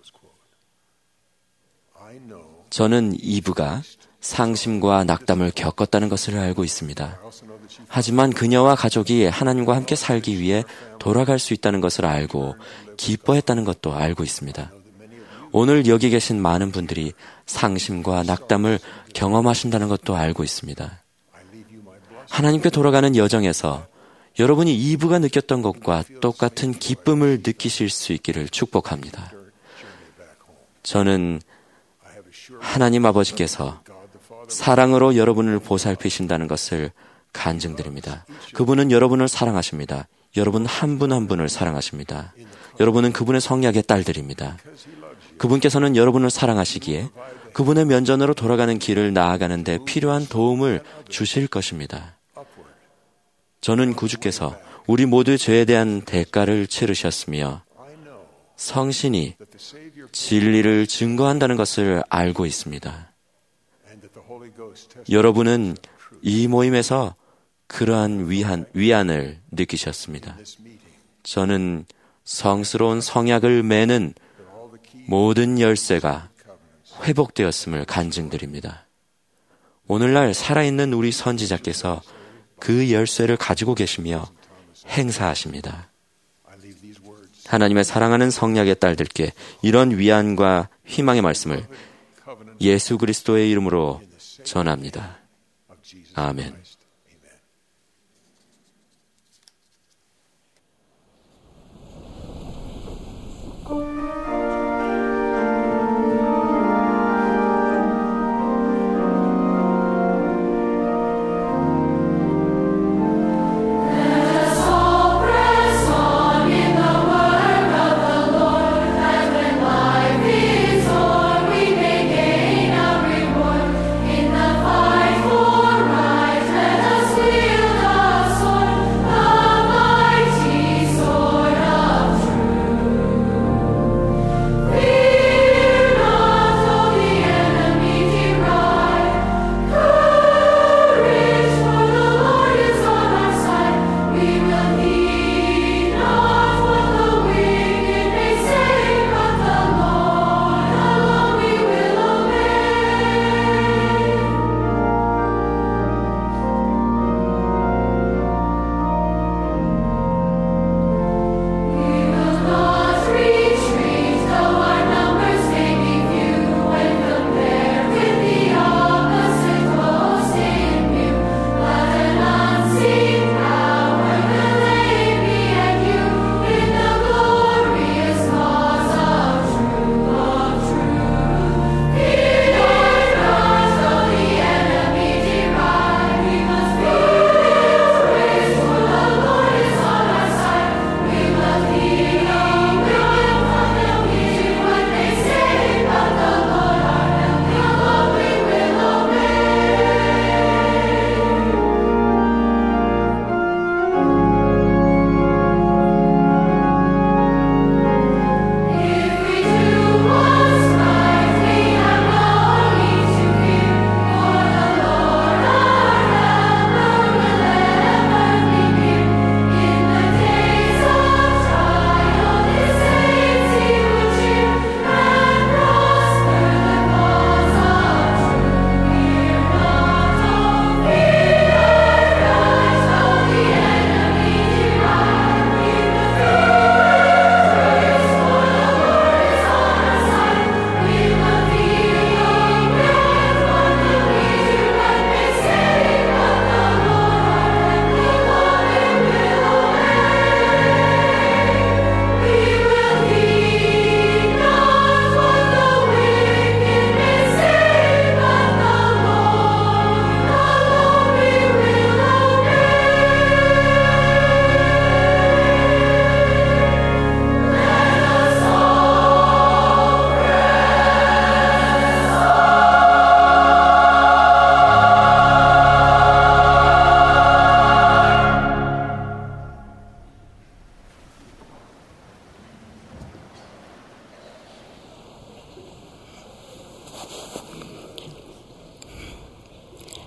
저는 이브가 상심과 낙담을 겪었다는 것을 알고 있습니다. 하지만 그녀와 가족이 하나님과 함께 살기 위해 돌아갈 수 있다는 것을 알고 기뻐했다는 것도 알고 있습니다. 오늘 여기 계신 많은 분들이 상심과 낙담을 경험하신다는 것도 알고 있습니다. 하나님께 돌아가는 여정에서 여러분이 이브가 느꼈던 것과 똑같은 기쁨을 느끼실 수 있기를 축복합니다. 저는 하나님 아버지께서 사랑으로 여러분을 보살피신다는 것을 간증드립니다. 그분은 여러분을 사랑하십니다. 여러분 한 분 한 분을 사랑하십니다. 여러분은 그분의 성약의 딸들입니다. 그분께서는 여러분을 사랑하시기에 그분의 면전으로 돌아가는 길을 나아가는 데 필요한 도움을 주실 것입니다. 저는 구주께서 우리 모두의 죄에 대한 대가를 치르셨으며 성신이 진리를 증거한다는 것을 알고 있습니다. 여러분은 이 모임에서 그러한 위안, 위안을 느끼셨습니다. 저는 성스러운 성약을 매는 모든 열쇠가 회복되었음을 간증드립니다. 오늘날 살아있는 우리 선지자께서 그 열쇠를 가지고 계시며 행사하십니다. 하나님의 사랑하는 성약의 딸들께 이런 위안과 희망의 말씀을 예수 그리스도의 이름으로 전합니다. 아멘. In the fight for righteousness.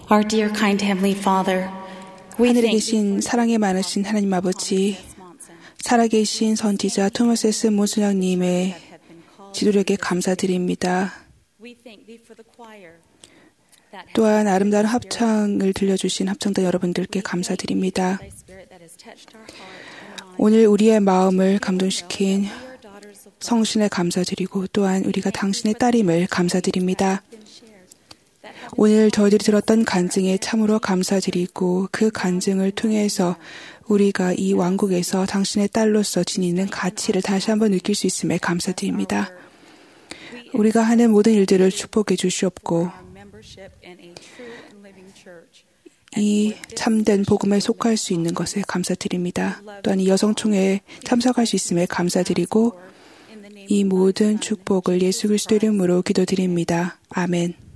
Our dear kind Heavenly Father, we 하늘에 thank 계신 사랑이 많으신 하나님 아버지, 살아계신 선지자 토마스 에스 몬스냥님의 지도력에 감사드립니다. 또한 아름다운 합창을 들려주신 합창단 여러분들께 감사드립니다. 오늘 우리의 마음을 감동시킨 성신에 감사드리고 또한 우리가 당신의 딸임을 감사드립니다. 오늘 저희들이 들었던 간증에 참으로 감사드리고 그 간증을 통해서 우리가 이 왕국에서 당신의 딸로서 지니는 가치를 다시 한번 느낄 수 있음에 감사드립니다. 우리가 하는 모든 일들을 축복해 주시옵고 이 참된 복음에 속할 수 있는 것에 감사드립니다. 또한 이 여성총회에 참석할 수 있음에 감사드리고 이 모든 축복을 예수 그리스도 이름으로 기도드립니다. 아멘.